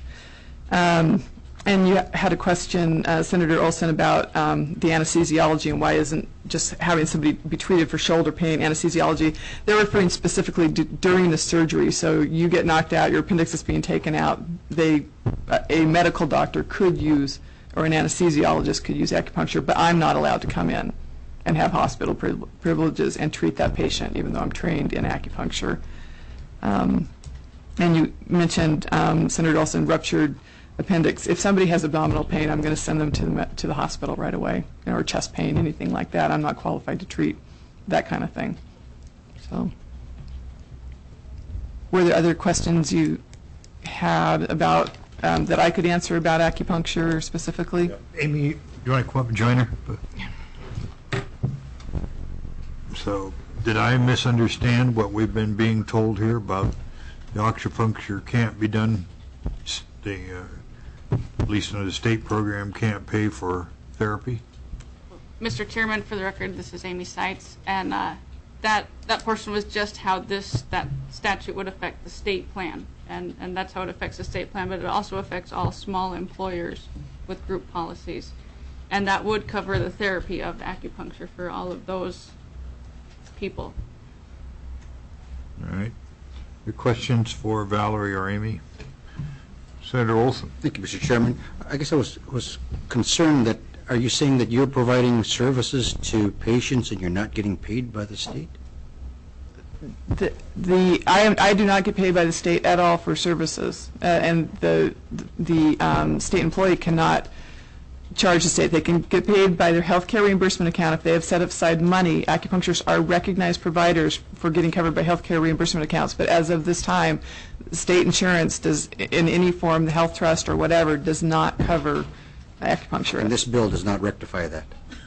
Um, and you had a question, uh, Senator Olson, about um, the anesthesiology and why isn't just having somebody be treated for shoulder pain anesthesiology. They're referring specifically to during the surgery. So you get knocked out, your appendix is being taken out. They, a medical doctor could use, or an anesthesiologist could use acupuncture, but I'm not allowed to come in and have hospital priv- privileges and treat that patient, even though I'm trained in acupuncture. Um, and you mentioned, um, Senator Olson, ruptured appendix. If somebody has abdominal pain, I'm going to send them to the, me- to the hospital right away, you know, or chest pain, anything like that. I'm not qualified to treat that kind of thing. So, were there other questions you had about, um, that I could answer about acupuncture specifically? Yeah. Amy, do you want to come up and join her? So, did I misunderstand what we've been being told here about the acupuncture can't be done, the, uh, at least in the state program, can't pay for therapy? Mister Chairman, for the record, this is Amy Seitz, and uh, that that portion was just how this that statute would affect the state plan, and and that's how it affects the state plan. But it also affects all small employers with group policies, and that would cover the therapy of acupuncture for all of those people. All right. Your questions for Valerie or Amy? Senator Olson. Thank you, Mister Chairman. I guess I was was concerned that, are you saying that you're providing services to patients and you're not getting paid by the state? The, the I, am, I do not get paid by the state at all for services, uh, and the the um, state employee cannot charge the state. They can get paid by their health care reimbursement account if they have set aside money. Acupuncturists are recognized providers for getting covered by health care reimbursement accounts, but as of this time, state insurance does, in any form, the health trust or whatever, does not cover acupuncture. And this bill does not rectify that?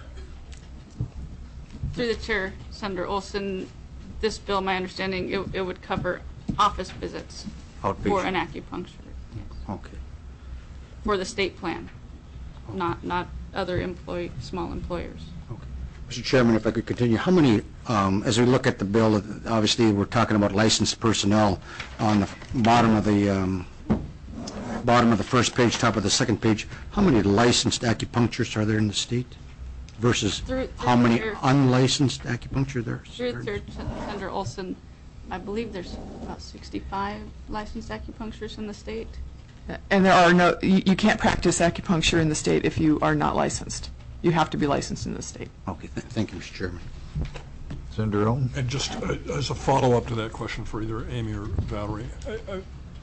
Through the chair, Senator Olson, this bill, my understanding, it, it would cover office visits Outpatient. for an acupuncture Okay. for the state plan, not not other employee small employers. Okay. Mister Chairman, if I could continue, how many, um, as we look at the bill, obviously we're talking about licensed personnel on the bottom of the um, bottom of the first page, top of the second page. How many licensed acupuncturists are there in the state versus Through- through how many your- unlicensed acupuncture there? Through through Senator Olson, I believe there's about sixty-five licensed acupuncturists in the state. And there are no, you, you can't practice acupuncture in the state if you are not licensed. You have to be licensed in the state. Okay, th- thank you, Mister Chairman. Senator Elton? And just uh, as a follow-up to that question for either Amy or Valerie, I, I,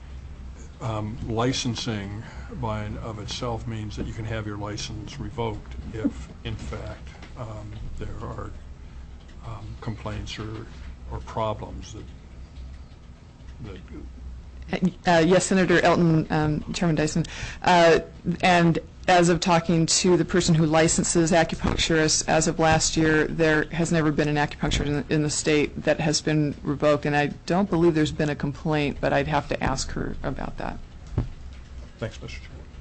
um, licensing by and of itself means that you can have your license revoked if, in fact, um, there are um, complaints or, or problems that, that Uh, yes, Senator Elton, um, Chairman Dyson. Uh, and as of talking to the person who licenses acupuncturists, as of last year, there has never been an acupuncturist in the, in the state that has been revoked, and I don't believe there's been a complaint, but I'd have to ask her about that. Thanks, Mister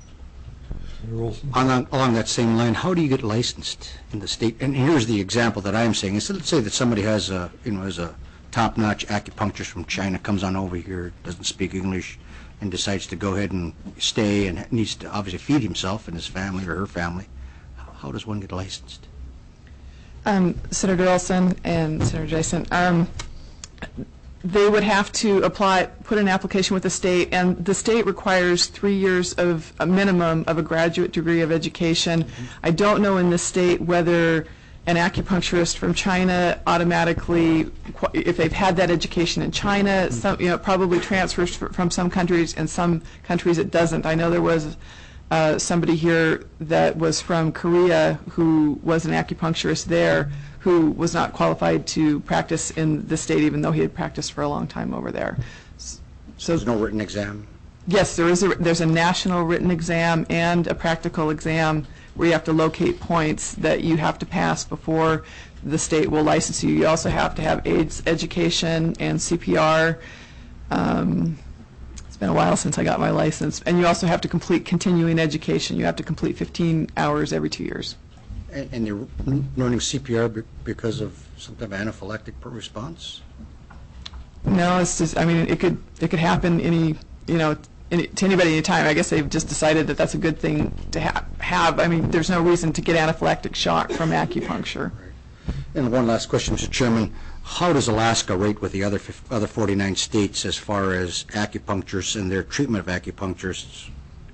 Chairman. Along, along that same line, how do you get licensed in the state? And here's the example that I'm saying. Is let's say that somebody has a, you know, has a top-notch acupuncturist from China, comes on over here, doesn't speak English, and decides to go ahead and stay and needs to obviously feed himself and his family or her family. How does one get licensed? Um, Senator Olson and Senator Jason, um, they would have to apply, put an application with the state, and the state requires three years of a minimum of a graduate degree of education. Mm-hmm. I don't know in this state whether an acupuncturist from China automatically, if they've had that education in China, some, you know, probably transfers from some countries, and some countries it doesn't. I know there was uh, somebody here that was from Korea who was an acupuncturist there who was not qualified to practice in the state, even though he had practiced for a long time over there. So there's no written exam? Yes, there is. A, there's a national written exam and a practical exam where you have to locate points that you have to pass before the state will license you. You also have to have AIDS education and C P R. Um, it's been a while since I got my license. And you also have to complete continuing education. You have to complete fifteen hours every two years. And, and you're learning C P R because of some kind of anaphylactic response? No, it's just, I mean, it could, it could happen any, you know, Any, to anybody anytime. I guess they've just decided that that's a good thing to ha have. I mean, there's no reason to get anaphylactic shock from acupuncture. Right. And one last question, Mister Chairman. How does Alaska rate with the other other forty-nine states as far as acupuncturists and their treatment of acupuncturists?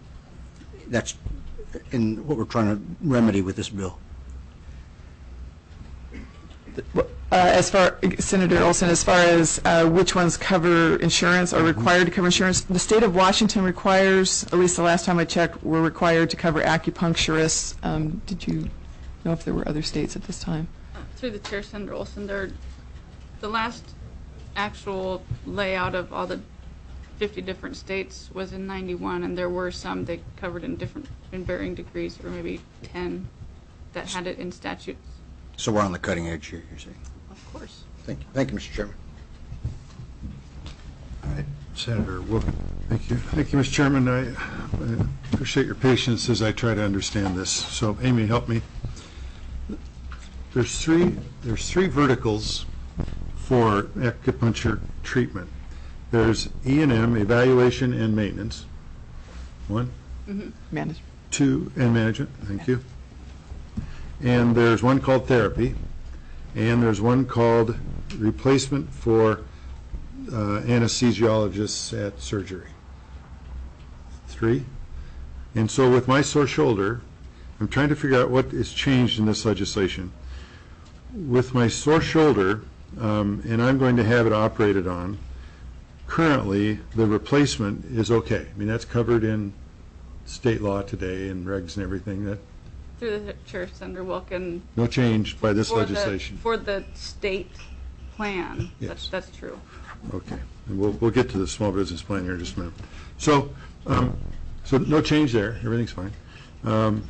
That's in what we're trying to remedy with this bill. Uh, as far, Senator Olson, as far as uh, which ones cover insurance or required to cover insurance, the state of Washington requires, at least the last time I checked, we're required to cover acupuncturists. Um, did you know if there were other states at this time? Through the chair, Senator Olson, there, the last actual layout of all the fifty different states was in ninety-one, and there were some that covered in different, in varying degrees, or maybe ten that had it in statutes. So we're on the cutting edge here, you're saying? Of course. Thank you. Thank you, Mister Chairman. All right, Senator Wilken. Thank you. Thank you, Mister Chairman. I, I appreciate your patience as I try to understand this. So, Amy, help me. There's three, there's three verticals for acupuncture treatment. There's E and M, evaluation and maintenance. One. Mm-hmm. Management. Two, and management. Thank you. And there's one called therapy, and there's one called replacement for uh, anesthesiologists at surgery. Three. And so with my sore shoulder, I'm trying to figure out what is changed in this legislation. With my sore shoulder, um, and I'm going to have it operated on, currently the replacement is okay. I mean, that's covered in state law today and regs and everything. That Through the chair, Senator Wilken. no change by this for legislation. The, for the state plan, Yes. that's, that's true. Okay, and we'll, we'll get to the small business plan here in just a minute. So, um, so no change there, everything's fine. Um,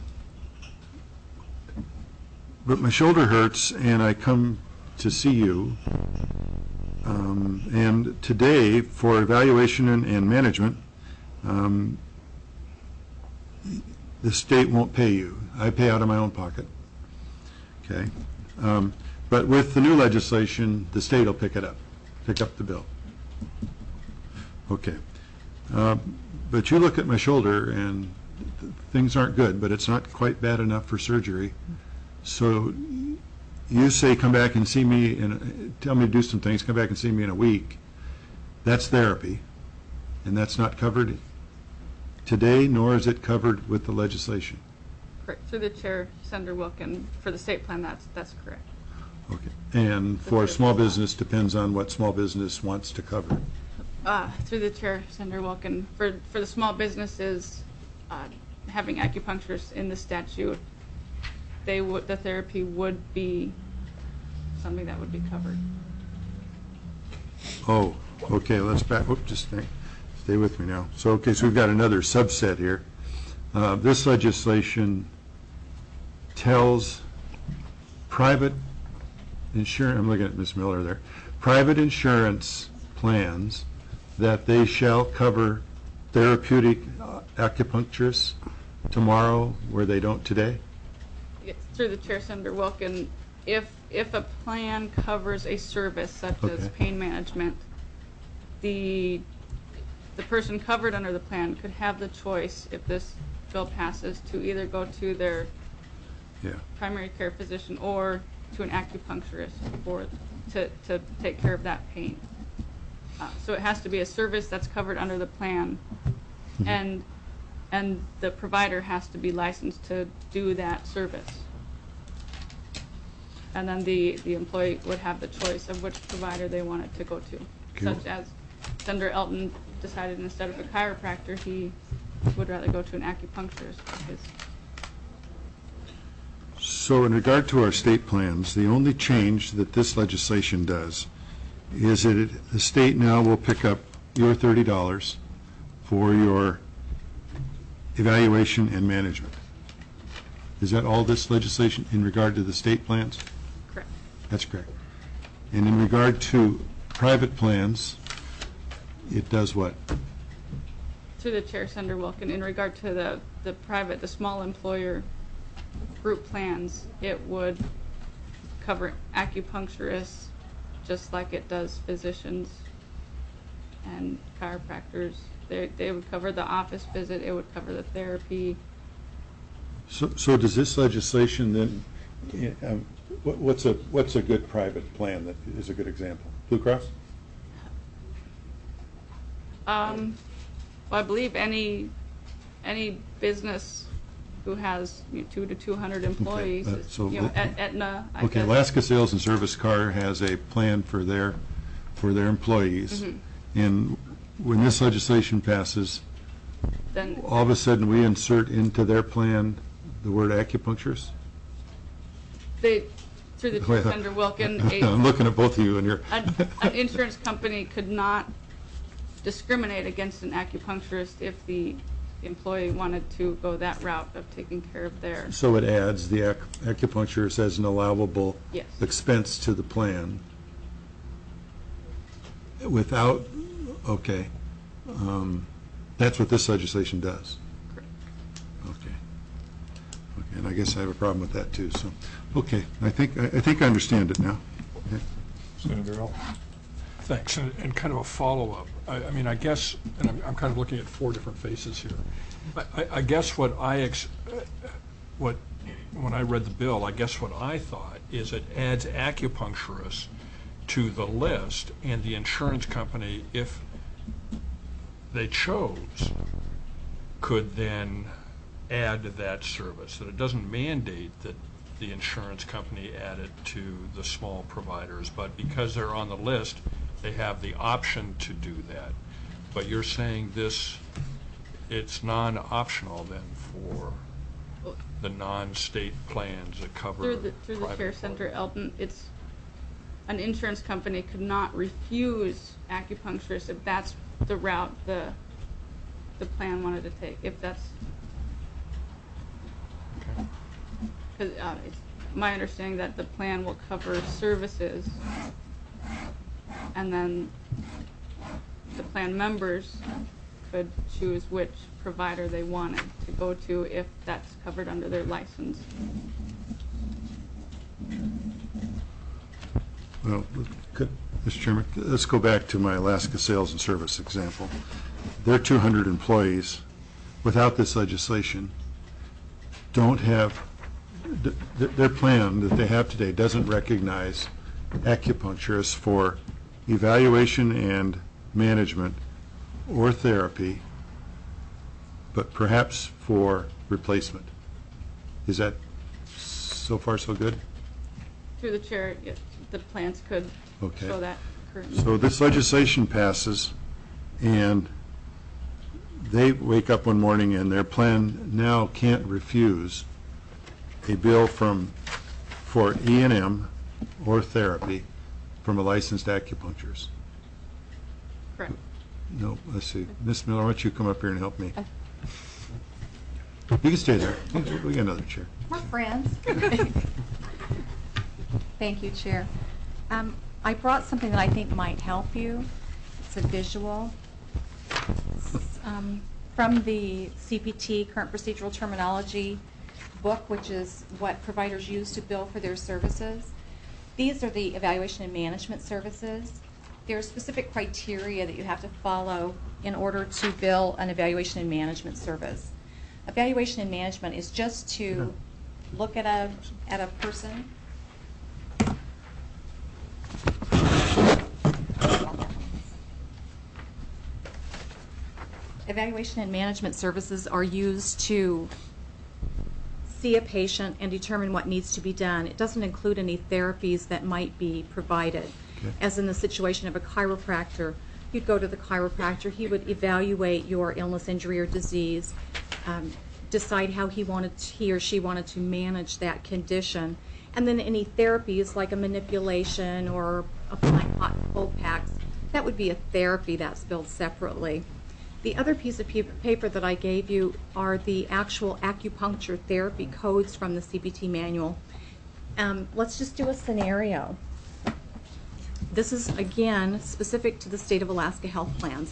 but my shoulder hurts and I come to see you. Um, and today, for evaluation and, and management, um, the state won't pay you. I pay out of my own pocket. Okay, um, but with the new legislation, the state will pick it up, pick up the bill. Okay, uh, but you look at my shoulder and th things aren't good, but it's not quite bad enough for surgery. So you say come back and see me and tell me to do some things. Come back and see me in a week. That's therapy, and that's not covered today, nor is it covered with the legislation. Correct. Through the chair, Senator Wilken, for the state plan, that's, that's correct. Okay. And for small business, depends on what small business wants to cover. Uh, through the chair, Senator Wilkin, for, for the small businesses, uh, having acupuncturists in the statute, they would, the therapy would be something that would be covered. Oh, okay, let's back, whoop, just stay, stay with me now. So, okay, so we've got another subset here. Uh, This legislation tells private insurance, I'm looking at Miz Miller there, private insurance plans that they shall cover therapeutic uh, acupuncturists tomorrow where they don't today? Yes, through the chair, Senator Wilkin, if, if a plan covers a service such as Okay. pain management, the, the person covered under the plan could have the choice, if this bill passes, to either go to their Yeah. primary care physician or to an acupuncturist for, to, to take care of that pain. Uh, so it has to be a service that's covered under the plan, and and the provider has to be licensed to do that service. And then the, the employee would have the choice of which provider they wanted to go to. Okay. Such as Senator Elton decided instead of a chiropractor, he would rather go to an acupuncturist because So in regard to our state plans, the only change that this legislation does is that it- the state now will pick up your thirty dollars for your evaluation and management. Is that all this legislation in regard to the state plans? correct. That's correct. And in regard to private plans, it does what? Through the chair, Senator Wilkin, in regard to the, the private, the small employer group plans, it would cover acupuncturists just like it does physicians and chiropractors. They, they would cover the office visit, it would cover the therapy. So, so does this legislation then, eh, um, what- what's a, what's a good private plan that is a good example? Blue Cross? Um, well, I believe any, any business who has you know, two to two hundred employees, uh, is, so you know, let- Et- Aetna, I Okay, guess. Alaska Sales and Service Car has a plan for their, for their employees. Mhm. And when this legislation passes, Then, all of a sudden we insert into their plan the word acupuncturist? they, through the chair, Senator Wilkin, a- I'm looking at both of you and you're, An, an insurance company could not discriminate against an acupuncturist if the employee wanted to go that route of taking care of their, so it adds the ac- acupuncturist as an allowable yes. expense to the plan without, okay. Um, That's what this legislation does. Correct. Okay. Okay, and I guess I have a problem with that too, so, okay, I think, I I think I understand it now. Okay. Senator Elton. Thanks, and, and kind of a follow-up. I, I mean, I guess, and I'm, I'm kind of looking at four different faces here. I, I, I guess what I, ex, what, when I read the bill, I guess what I thought is it adds acupuncturists to the list, and the insurance company, if they chose, could then add that service. That it doesn't mandate that the insurance company add it to the small providers, but because they're on the list, they have the option to do that. But you're saying this, it's non-optional then for the non-state plans that cover Through the, through the private chair, Senator Elton, it's, an insurance company could not refuse acupuncturists if that's the route the, the plan wanted to take, if that's, because uh, it's my understanding that the plan will cover services, and then the plan members could choose which provider they wanted to go to if that's covered under their license. Well, could, Mister Chairman, let's go back to my Alaska Sales and Service example. Their two hundred employees, without this legislation, don't have, th- th- their plan that they have today doesn't recognize acupuncturists for evaluation and management or therapy, but perhaps for replacement. Is that so far so good? Through the chair, yes, the plans could Okay. show that currently. So this legislation passes, and they wake up one morning and their plan now can't refuse a bill from, for E and M or therapy from a licensed acupuncturist. Correct. No, let's see. Miss Miller, why don't you come up here and help me? You can stay there. We got another chair. We're friends. Thank you, Chair. Um, I brought something that I think might help you. It's a visual. It's, um, from the C P T, Current Procedural Terminology book, which is what providers use to bill for their services. These are the evaluation and management services. There are specific criteria that you have to follow in order to bill an evaluation and management service. Evaluation and management is just to look at a at a person. Evaluation and management services are used to see a patient and determine what needs to be done. It doesn't include any therapies that might be provided. Okay. As in the situation of a chiropractor, you'd go to the chiropractor, he would evaluate your illness, injury, or disease, um, decide how he wanted to, he or she wanted to manage that condition, and then any therapies like a manipulation or applying hot and cold packs, that would be a therapy that's billed separately. The other piece of paper that I gave you are the actual acupuncture therapy codes from the C P T manual. Um, let's just do a scenario. This is, again, specific to the state of Alaska health plans.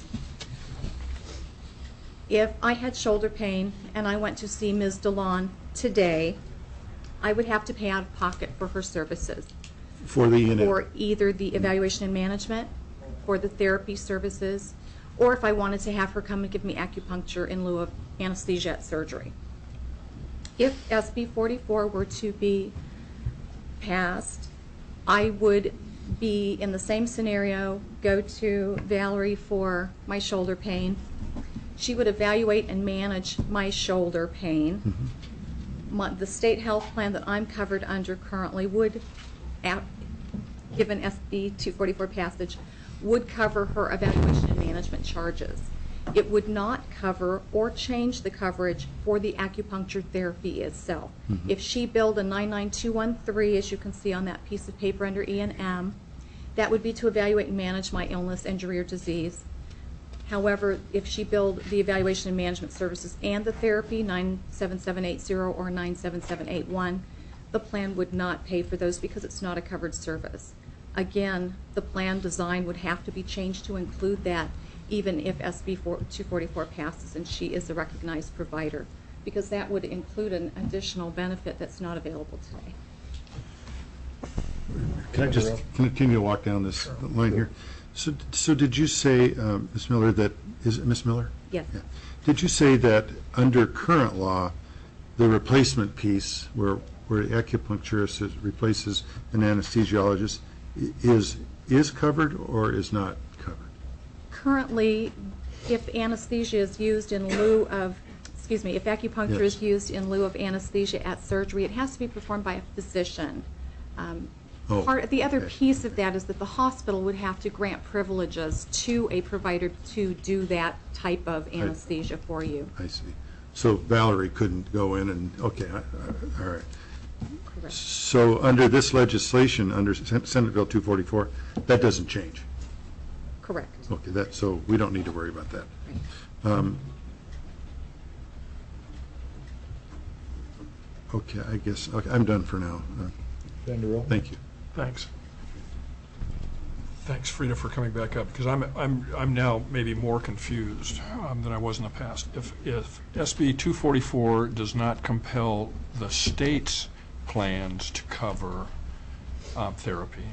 If I had shoulder pain and I went to see Miz DeLon today, I would have to pay out of pocket for her services. For the E and M. For either the evaluation and management, or the therapy services, or if I wanted to have her come and give me acupuncture in lieu of anesthesia at surgery. If S B forty-four were to be passed, I would be in the same scenario, go to Valerie for my shoulder pain. She would evaluate and manage my shoulder pain. Mm-hmm. My, the state health plan that I'm covered under currently would, at, given S B two forty-four passage, would cover her evaluation and management charges. It would not cover or change the coverage for the acupuncture therapy itself. Mm-hmm. If she billed a nine nine two one three, as you can see on that piece of paper under E and M, that would be to evaluate and manage my illness, injury, or disease. However, if she billed the evaluation and management services and the therapy, nine seven seven eight zero or nine seven seven eight one, the plan would not pay for those because it's not a covered service. Again, the plan design would have to be changed to include that, even if S B two forty-four passes and she is a recognized provider, because that would include an additional benefit that's not available today. Can I just continue to walk down this line here? So, so did you say, um, Miz Miller, that, is it Miz Miller? Yes. Yeah. Did you say that under current law, the replacement piece, where, where the acupuncturist is- replaces an anesthesiologist, i- is, is covered or is not covered? Currently, if anesthesia is used in lieu of, excuse me, if acupuncture Yes. is used in lieu of anesthesia at surgery, it has to be performed by a physician. Um, Oh, part, the other okay. piece of that is that the hospital would have to grant privileges to a provider to do that type of anesthesia for you. I see. So Valerie couldn't go in and, okay, I- I- all right. Correct. So under this legislation, under Sen- Senate Bill two forty-four, that doesn't change? Correct. Okay, that, so we don't need to worry about that. Um, Okay, I guess, okay, I'm done for now. Uh, Thank you. Thanks. Thanks, Frida, for coming back up, because I'm, I'm, I'm now maybe more confused um, than I was in the past. If, if S B two forty-four does not compel the state's plans to cover um, therapy,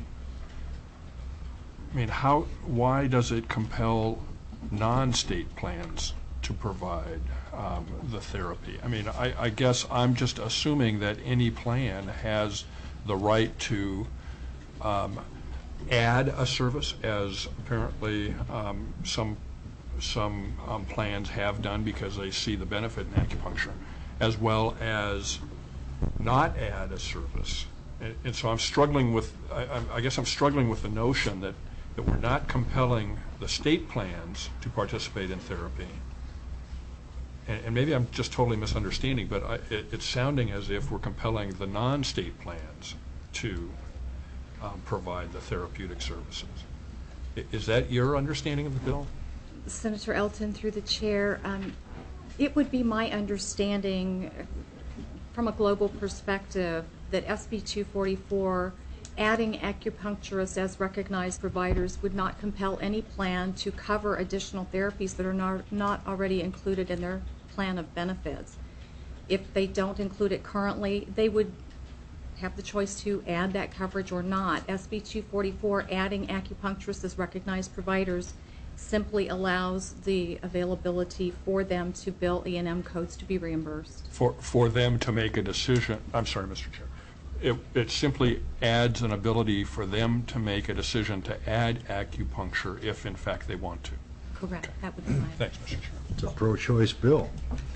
I mean, how, why does it compel non-state plans to provide um, the therapy? I mean, I, I guess I'm just assuming that any plan has the right to um, add a service, as apparently um, some some um, plans have done because they see the benefit in acupuncture, as well as not add a service And, and so I'm struggling with, I, I'm- I guess I'm struggling with the notion that, that we're not compelling the state plans to participate in therapy. And, and maybe I'm just totally misunderstanding, but I, it, it's sounding as if we're compelling the non-state plans to um, provide the therapeutic services. I- Is that your understanding of the bill? Senator Elton, through the chair, um, it would be my understanding uh, from a global perspective that S B two forty-four, adding acupuncturists as recognized providers would not compel any plan to cover additional therapies that are not, not already included in their plan of benefits. If they don't include it currently, they would have the choice to add that coverage or not. S B two forty-four, adding acupuncturists as recognized providers, simply allows the availability for them to bill E and M codes to be reimbursed. For, for them to make a decision, I'm sorry, Mister Chair. It, it simply adds an ability for them to make a decision to add acupuncture if in fact they want to. Correct. That would be my. Thanks, Mister Chair. It's a pro-choice bill.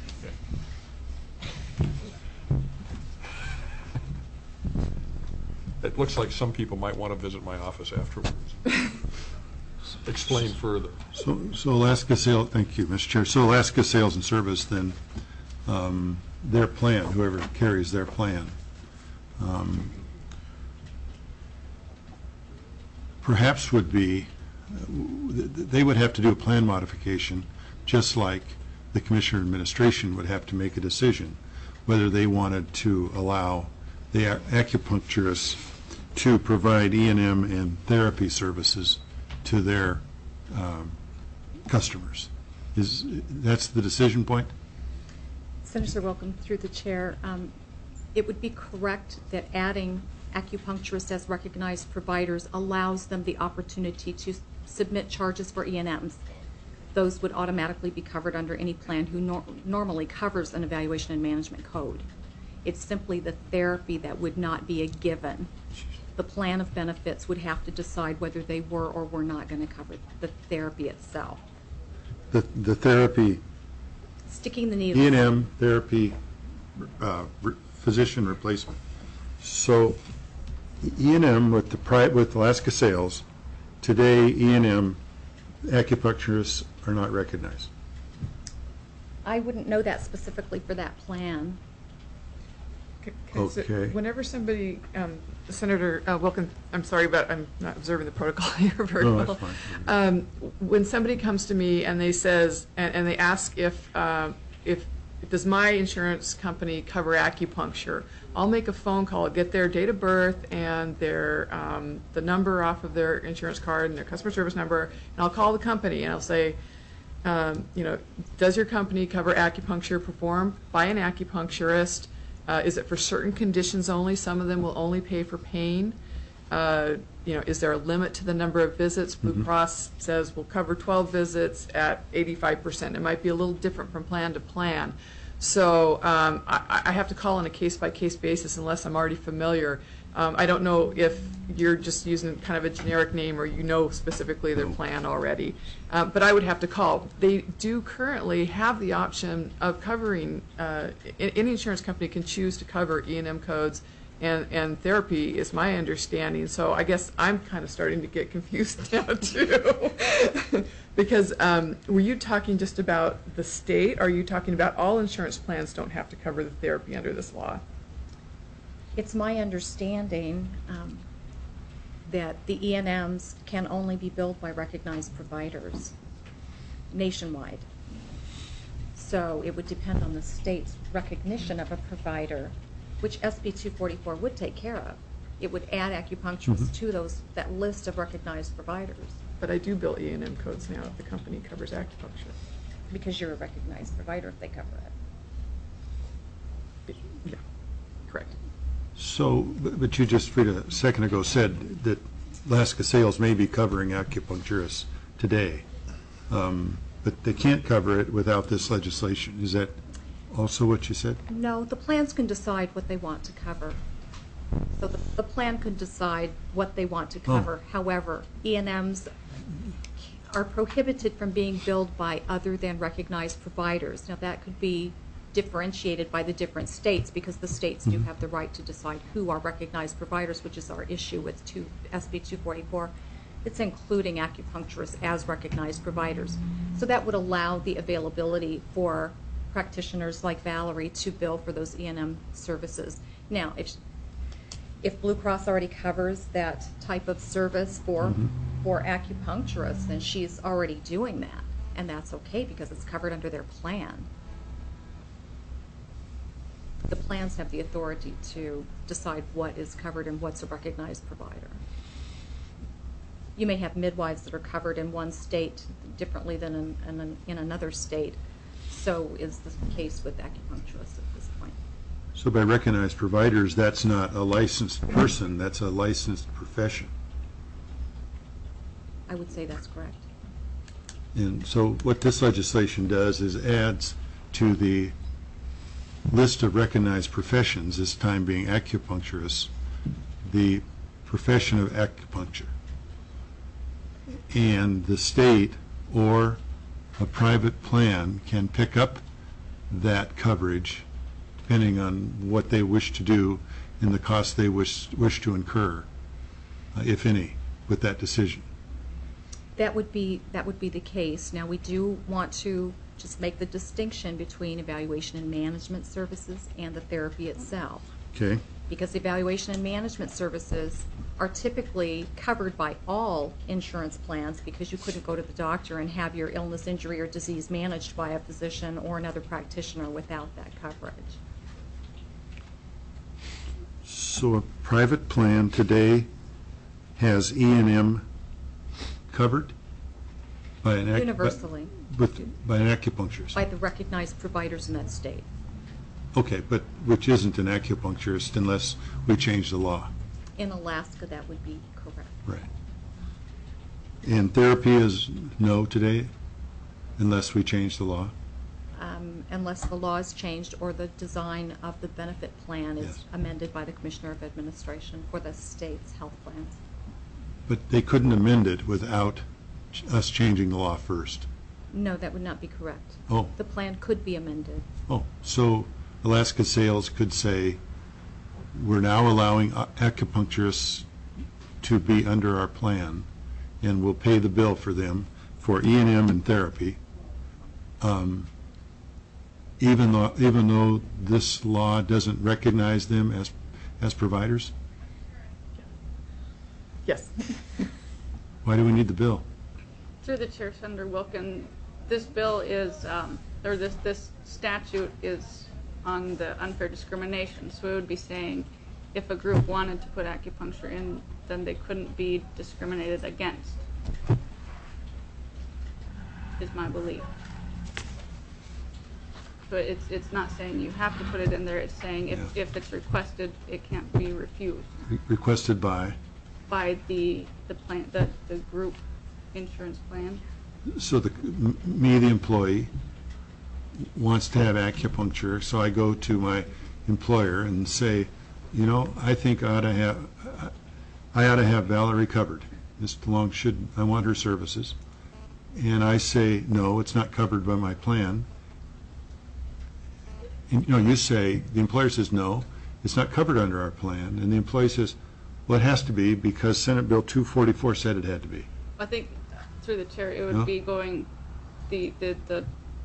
It looks like some people might want to visit my office afterwards. Explain further. So, so Alaska Sales, thank you, Mister Chair. So Alaska Sales and Service, then, um, their plan, whoever carries their plan, um, perhaps would be, they would have to do a plan modification, just like the Commissioner Administration would have to make a decision whether they wanted to allow the acupuncturists to provide E and M and therapy services to their um, customers. Is that's the decision point? Senator Welcome, through the chair, um, it would be correct that adding acupuncturists as recognized providers allows them the opportunity to s- submit charges for E and Ms. Those would automatically be covered under any plan who nor- normally covers an evaluation and management code. It's simply the therapy that would not be a given. The plan of benefits would have to decide whether they were or were not going to cover the therapy itself. The the therapy, Sticking the needle. E and M therapy, uh, re- physician replacement. So E and M with the pri- with Alaska Sales, today E and M acupuncturists are not recognized. I wouldn't know that specifically for that plan. Because Okay. whenever somebody, um, Senator uh, Wilkins, I'm sorry, but I'm not observing the protocol here very No, well. that's fine. Um, when somebody comes to me and they says, and, and they ask if, uh, if, does my insurance company cover acupuncture, I'll make a phone call, get their date of birth and their, um, the number off of their insurance card and their customer service number, and I'll call the company and I'll say, um, you know, does your company cover acupuncture performed by an acupuncturist? Uh, is it for certain conditions only? Some of them will only pay for pain. Uh, you know, is there a limit to the number of visits? Blue Mhm. Cross says we'll cover twelve visits at eighty-five percent. It might be a little different from plan to plan. So um, I, I have to call on a case-by-case basis unless I'm already familiar. Um, I don't know if you're just using kind of a generic name or you know specifically their plan already. Uh, but I would have to call. They do currently have the option of covering, uh, any insurance company can choose to cover E and M codes and, and therapy is my understanding. So I guess I'm kind of starting to get confused now too. Because um, were you talking just about the state? Or are you talking about all insurance plans don't have to cover the therapy under this law? It's my understanding um, that the E and Ms can only be billed by recognized providers nationwide. So it would depend on the state's recognition of a provider, which S B two forty-four would take care of. It would add acupuncturists Mhm. to those that list of recognized providers. But I do bill E and M codes now if the company covers acupuncture. Because you're a recognized provider if they cover it. Yeah, correct. So, but but you just, Frida, a second ago said that Alaska Sales may be covering acupuncturists today, um, but they can't cover it without this legislation. Is that also what you said? No, the plans can decide what they want to cover. So the, the plan can decide what they want to cover. However, E and Ms are prohibited from being billed by other than recognized providers. Now that could be differentiated by the different states, because the states do have the right to decide who are recognized providers, which is our issue with two, S B two forty-four. It's including acupuncturists as recognized providers. So that would allow the availability for practitioners like Valerie to bill for those E and M services. Now, if if Blue Cross already covers that type of service for mm-hmm. for acupuncturists, then she's already doing that, and that's okay because it's covered under their plan. The plans have the authority to decide what is covered and what's a recognized provider. You may have midwives that are covered in one state differently than in, in, in another state. So is the case with acupuncturists at this point. So by recognized providers, that's not a licensed person, that's a licensed profession. I would say that's correct. And so what this legislation does is adds to the list of recognized professions, this time being acupuncturists, the profession of acupuncture. And the state or a private plan can pick up that coverage depending on what they wish to do and the cost they wish, wish to incur, uh, if any, with that decision. That would be that would be the case. Now, we do want to just make the distinction between evaluation and management services and the therapy itself. Okay. Because evaluation and management services are typically covered by all insurance plans, because you couldn't go to the doctor and have your illness, injury, or disease managed by a physician or another practitioner without that coverage. So a private plan today has E and M covered by an ac- Universally. By, with, by an acupuncturist? By the recognized providers in that state. Okay, but which isn't an acupuncturist unless we change the law. In Alaska, that would be correct. Right. And therapy is no today unless we change the law? Um, unless the law is changed or the design of the benefit plan is Yes. amended by the Commissioner of Administration for the state's health plans. But they couldn't amend it without ch- us changing the law first. No, that would not be correct. Oh. The plan could be amended. Oh, so Alaska Sales could say, we're now allowing a- acupuncturists to be under our plan, and we'll pay the bill for them for E and M and therapy, um, even though even though this law doesn't recognize them as as providers. Yes. Why do we need the bill? Through the chair, Senator Wilkin, this bill is, um, or this this statute is on the unfair discrimination. So it would be saying if a group wanted to put acupuncture in, then they couldn't be discriminated against, is my belief. So it's it's not saying you have to put it in there. It's saying if, Yeah. if it's requested, it can't be refused Re- Requested by, by the the plan, the, the group insurance plan. so the, m- me, the employee, wants to have acupuncture, so I go to my employer and say, you know, I think I ought to have, I ought to have Valerie covered. Miz Long should, I want her services. And I say, no, it's not covered by my plan. And, you know, you say, the employer says, no, it's not covered under our plan. And the employee says, well, it has to be because Senate Bill two forty-four said it had to be. I think through the chair, it would No? be going, the, the, the,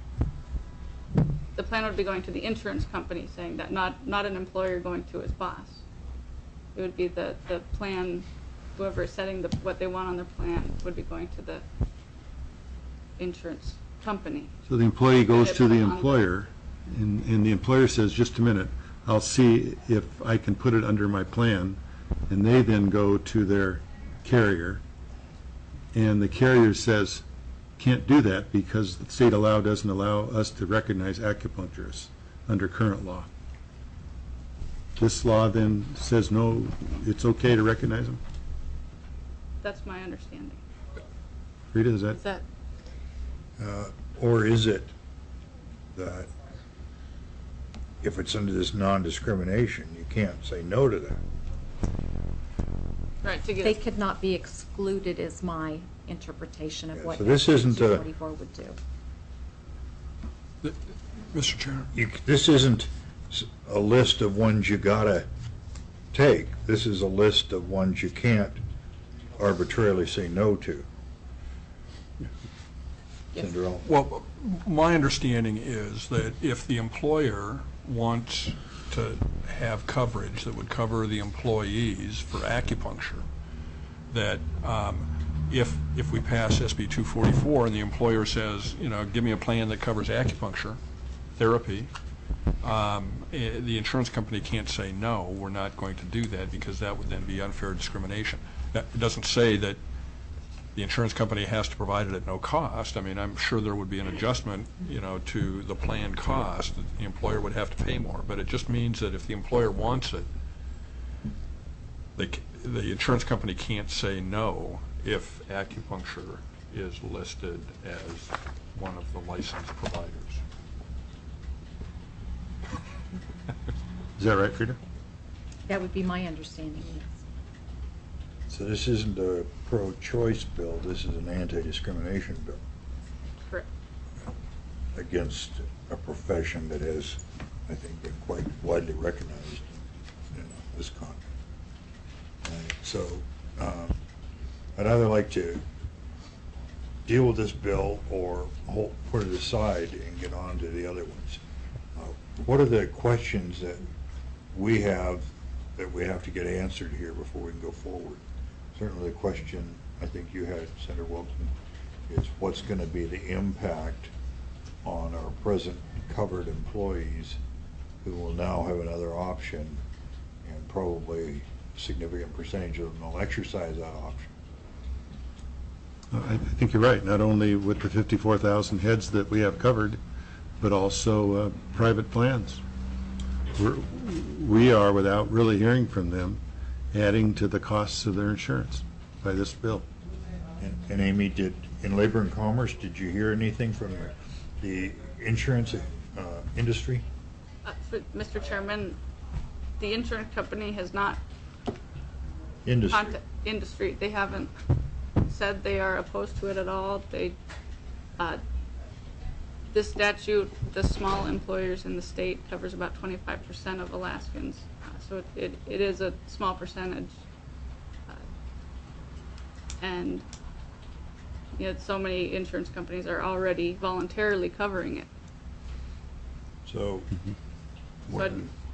the plan would be going to the insurance company saying that, not, not an employer going to his boss. It would be the, the plan, whoever is setting the, what they want on their plan would be going to the insurance company. So the employee goes to the On- employer, and, and the employer says, just a minute, I'll see if I can put it under my plan, and they then go to their carrier, and the carrier says, can't do that because the state law doesn't allow us to recognize acupuncturists under current law. This law then says, no, it's okay to recognize them? That's my understanding. Rita, is that? Is that, Uh, Or is it that if it's under this non-discrimination, you can't say no to that? right, to They get, could not be excluded is my interpretation of Yeah, what so this isn't a- two forty-four would do. The- Mister Chair. You, this isn't s- a list of ones you gotta take. This is a list of ones you can't arbitrarily say no to. Cinderella. Well, my understanding is that if the employer wants to have coverage that would cover the employees for acupuncture, that um, if if we pass S B two forty-four and the employer says, you know, give me a plan that covers acupuncture therapy, um, eh, the insurance company can't say no, we're not going to do that, because that would then be unfair discrimination. That, it doesn't say that the insurance company has to provide it at no cost. I mean, I'm sure there would be an adjustment, you know, to the plan cost. The employer would have to pay more, but it just means that if the employer wants it, they, c- the insurance company can't say no if acupuncture is listed as one of the licensed providers. Is that right, Frida? That would be my understanding, yes. So this isn't a pro-choice bill, this is an anti-discrimination bill Correct. against a profession that has, I think, been quite widely recognized in this country. And so, um, I'd either like to deal with this bill or hold, put it aside and get on to the other ones. Uh, What are the questions that we have, that we have to get answered here before we can go forward? Certainly the question I think you had, Senator Wilson, is what's going to be the impact on our present covered employees who will now have another option, and probably a significant percentage of them will exercise that option. I I think you're right, not only with the fifty-four thousand heads that we have covered, but also uh, private plans. We're, we are, without really hearing from them, adding to the costs of their insurance by this bill. And, and Amy, did, in Labor and Commerce, did you hear anything from the, the insurance uh, industry? Uh, for- Mister Chairman, the insurance company has not Industry. contact, industry, they haven't said they are opposed to it at all. They, uh, this statute, the small employers in the state covers about twenty-five percent of Alaskans. Uh, So it, it, it is a small percentage. Uh, And, you know, so many insurance companies are already voluntarily covering it. So, But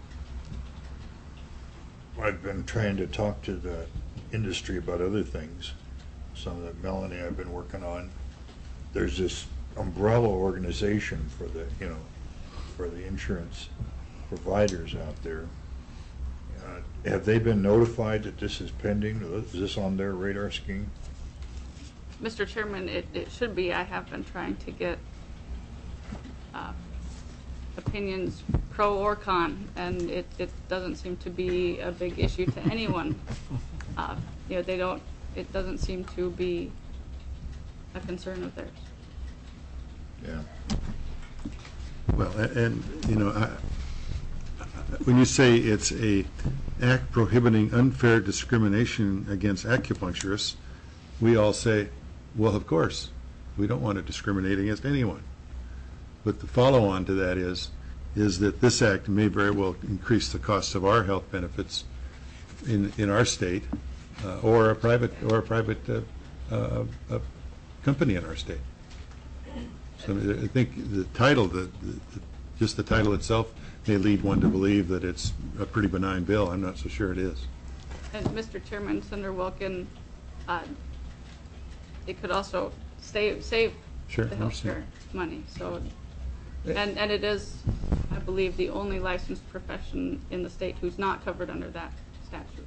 I've been trying to talk to the industry about other things. Some that Melanie I've been working on. There's this umbrella organization for the, you know, for the insurance providers out there. Uh, have they been notified that this is pending? Is this on their radar scheme? Mister Chairman, it, it should be. I have been trying to get uh, opinions pro or con, and it, it doesn't seem to be a big issue to anyone. Uh, you know, they don't, it doesn't seem to be a concern of theirs. Yeah. Well, a- and, you know, I- when you say it's a act prohibiting unfair discrimination against acupuncturists, we all say, well, of course, we don't want to discriminate against anyone. But the follow-on to that is, is that this act may very well increase the cost of our health benefits in, in our state, uh, or a private, or a private uh, uh, uh, company in our state. So I think the title, the, the, just the title itself may lead one to believe that it's a pretty benign bill. I'm not so sure it is. And Mister Chairman, Senator Wilkin, uh, it could also save, save Sure, the I understand. healthcare money. So, and, and it is, I believe, the only licensed profession in the state who's not covered under that statute.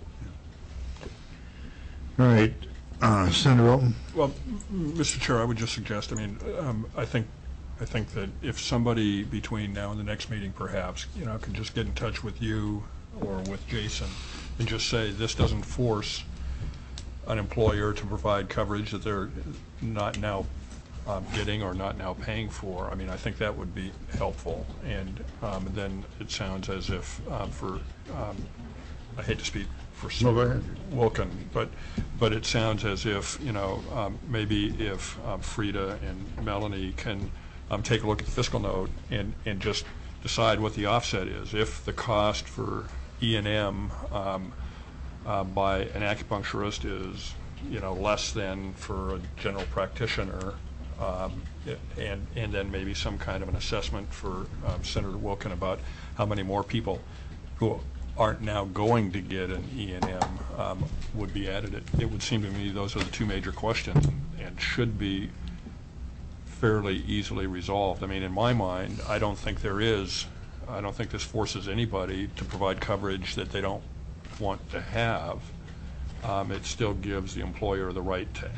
All right, uh, Senator Alton? Well, Mister Chair, I would just suggest, I mean, um, I think, I think that if somebody between now and the next meeting perhaps, you know, could just get in touch with you or with Jason and just say, this doesn't force an employer to provide coverage that they're not now um, getting or not now paying for. I mean, I think that would be helpful. And um, then it sounds as if um, for, um, I hate to speak for No, go ahead. Wilkin, but, but it sounds as if, you know, um, maybe if um, Frida and Melanie can um, take a look at the fiscal note and, and just decide what the offset is. If the cost for E and M um, uh, by an acupuncturist is, you know, less than for a general practitioner, um, and and then maybe some kind of an assessment for um, Senator Wilken about how many more people who aren't now going to get an E and M um, would be added. It, it would seem to me those are the two major questions, and, and should be fairly easily resolved. I mean, in my mind, I don't think there is, I don't think this forces anybody to provide coverage that they don't want to have. Um, it still gives the employer the right to,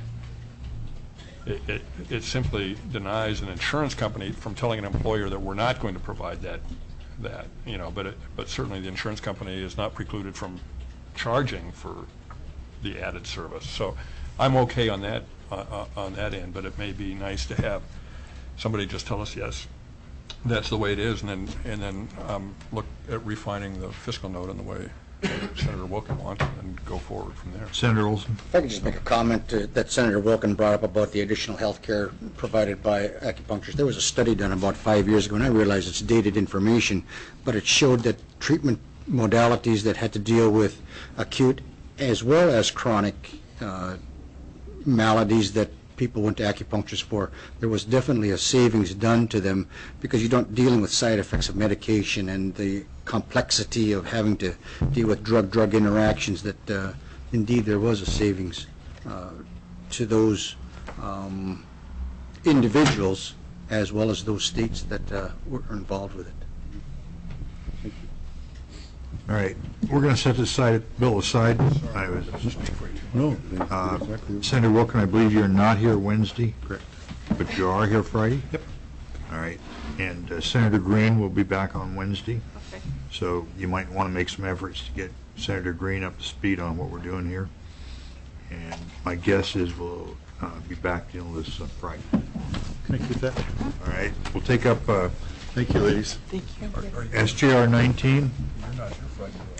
it, it, it simply denies an insurance company from telling an employer that we're not going to provide that, that you know, but, it, but certainly the insurance company is not precluded from charging for the added service. So I'm okay on that, uh, on that end, but it may be nice to have somebody just tell us, yes, that's the way it is, and then, and then um, look at refining the fiscal note in the way Senator Wilken wants, and go forward from there. Senator Olson? If I could just make a comment uh, that Senator Wilken brought up about the additional health care provided by acupuncturists. There was a study done about five years ago, and I realize it's dated information, but it showed that treatment modalities that had to deal with acute as well as chronic uh, maladies that people went to acupuncturists for, there was definitely a savings done to them because you don't dealing with side effects of medication and the complexity of having to deal with drug-drug interactions, that uh, indeed there was a savings uh, to those um, individuals as well as those states that uh, were involved with it. Thank you. All right, we're going to set this side, bill aside. I was, No. uh, Senator Wilken, I believe you're not here Wednesday. Correct. But you are here Friday? Yep. All right. And uh, Senator Green will be back on Wednesday. Okay. So you might want to make some efforts to get Senator Green up to speed on what we're doing here. And my guess is we'll uh, be back dealing with this uh, Friday. Can I get that? All right. We'll take up uh, Thank you, ladies. Thank you. S J R nineteen. You're not here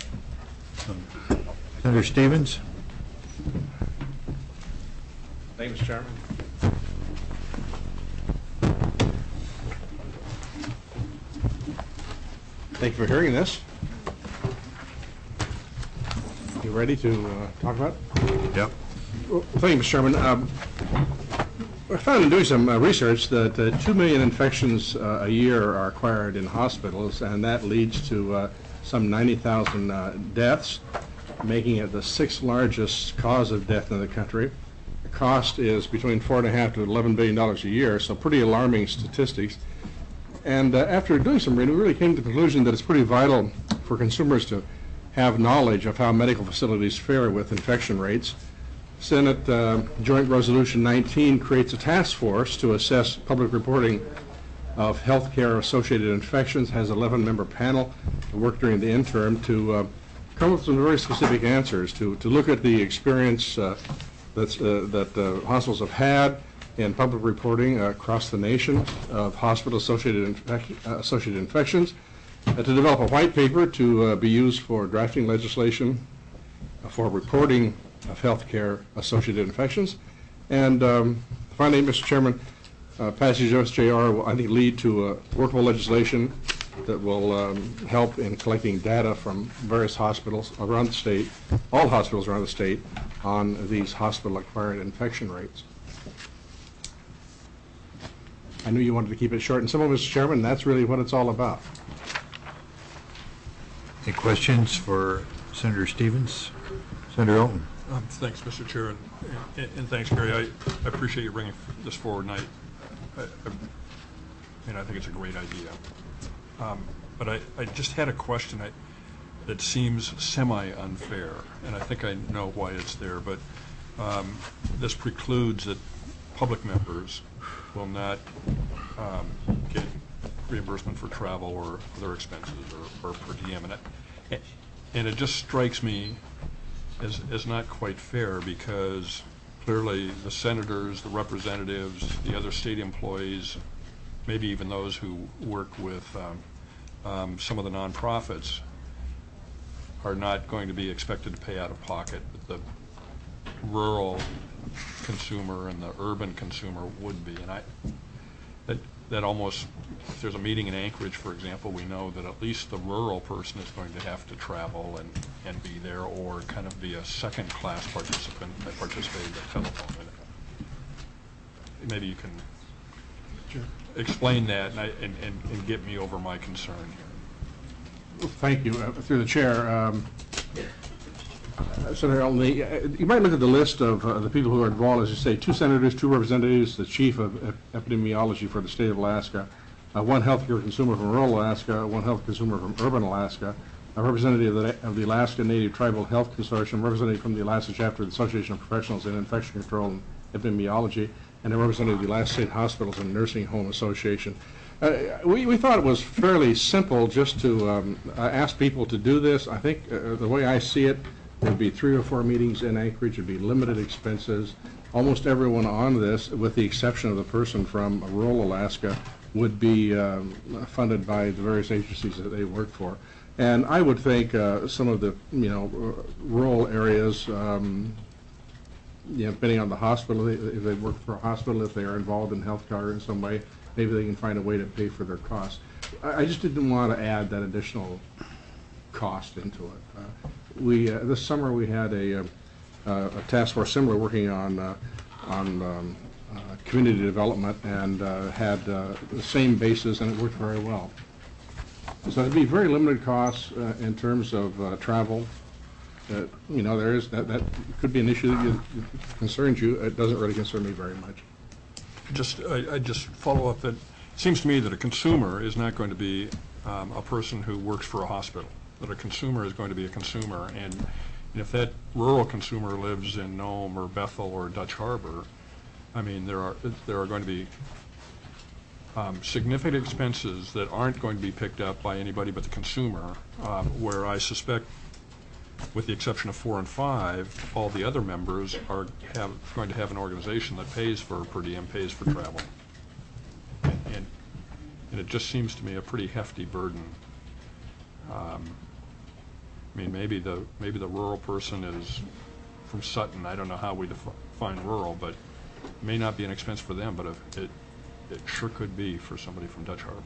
Friday. Senator Stevens. Thank you, Mister Chairman. Thank you for hearing this. You ready to uh, talk about it? Yep. Well, thank you, Mister Chairman. Um, I found in doing some uh, research that uh, two million infections uh, a year are acquired in hospitals, and that leads to uh, some ninety thousand uh, deaths, making it the sixth largest cause of death in the country. The cost is between four and a half to eleven billion dollars a year, so pretty alarming statistics. And uh, after doing some reading, we really came to the conclusion that it's pretty vital for consumers to have knowledge of how medical facilities fare with infection rates. Senate uh, Joint Resolution nineteen creates a task force to assess public reporting of healthcare associated infections, has an eleven member panel to work during the interim to uh, come up with some very specific answers, to, to look at the experience uh, that's, uh, that uh, hospitals have had in public reporting uh, across the nation of hospital-associated infec uh, associated infections, uh, to develop a white paper to uh, be used for drafting legislation uh, for reporting of healthcare associated infections. And um, finally, Mister Chairman, uh, passage of S J R will, I think, lead to uh, workable legislation that will um, help in collecting data from various hospitals around the state, all hospitals around the state, on these hospital-acquired infection rates. I knew you wanted to keep it short and simple, Mister Chairman. That's really what it's all about. Any questions for Senator Stevens? Senator Olton? Um, thanks, Mister Chair, and, and, and thanks, Gary. I, I appreciate you bringing this forward, and I, I, I, and I think it's a great idea. Um, but I, I just had a question I, that seems semi-unfair, and I think I know why it's there, but um, this precludes that public members will not um, get reimbursement for travel or other expenses or, or per diem. And it, and it just strikes me as, as not quite fair, because clearly the senators, the representatives, the other state employees, maybe even those who work with um, um, some of the nonprofits, are not going to be expected to pay out of pocket. But the rural consumer and the urban consumer would be. And I, that, that almost, if there's a meeting in Anchorage, for example, we know that at least the rural person is going to have to travel and, and be there, or kind of be a second-class participant that participated in the telephone. Maybe you can explain that and, I, and, and, and get me over my concern here. Thank you. Uh, Through the chair, um, uh, Senator Elton, the, uh, you might look at the list of uh, the people who are involved, as you say, two senators, two representatives, the chief of ep- epidemiology for the state of Alaska, uh, one healthcare consumer from rural Alaska, one health consumer from urban Alaska, a representative of the, of the Alaska Native Tribal Health Consortium, representative from the Alaska chapter of the Association of Professionals in Infection Control and Epidemiology, and a representative of the Alaska State Hospitals and Nursing Home Association. Uh, we, we thought it was fairly simple just to um, uh, ask people to do this. I think uh, the way I see it, there would be three or four meetings in Anchorage. It would be limited expenses. Almost everyone on this, with the exception of the person from rural Alaska, would be um, funded by the various agencies that they work for. And I would think uh, some of the, you know, r- rural areas, um, you know, depending on the hospital, if they work for a hospital, if they are involved in health care in some way, maybe they can find a way to pay for their costs. I, I just didn't want to add that additional cost into it. Uh, we uh, this summer we had a, uh, a task force similar working on uh, on um, uh, community development and uh, had uh, the same basis, and it worked very well. So it'd be very limited costs uh, in terms of uh, travel. Uh, you know, there is that, that could be an issue that you, concerns you. It doesn't really concern me very much. Just, I, I just follow up that it seems to me that a consumer is not going to be um, a person who works for a hospital. That a consumer is going to be a consumer, and if that rural consumer lives in Nome or Bethel or Dutch Harbor, I mean, there are there are going to be um, significant expenses that aren't going to be picked up by anybody but the consumer. Um, where I suspect, with the exception of four and five, all the other members are have, going to have an organization that pays for per diem, pays for travel. And, and, and it just seems to me a pretty hefty burden. Um, I mean, maybe the maybe the rural person is from Sutton. I don't know how we define rural, but it may not be an expense for them, but if it, it sure could be for somebody from Dutch Harbor.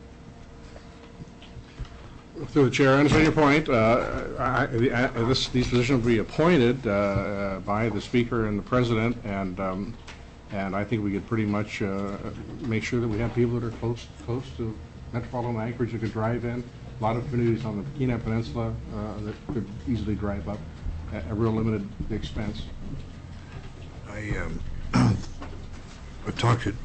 Through the chair, I understand your point. Uh, I, I, this, these positions will be appointed uh, uh, by the speaker and the president, and um, and I think we could pretty much uh, make sure that we have people that are close close to metropolitan Anchorage that could drive in. A lot of communities on the Kenai Peninsula uh, that could easily drive up at a real limited expense. I, um, I talked to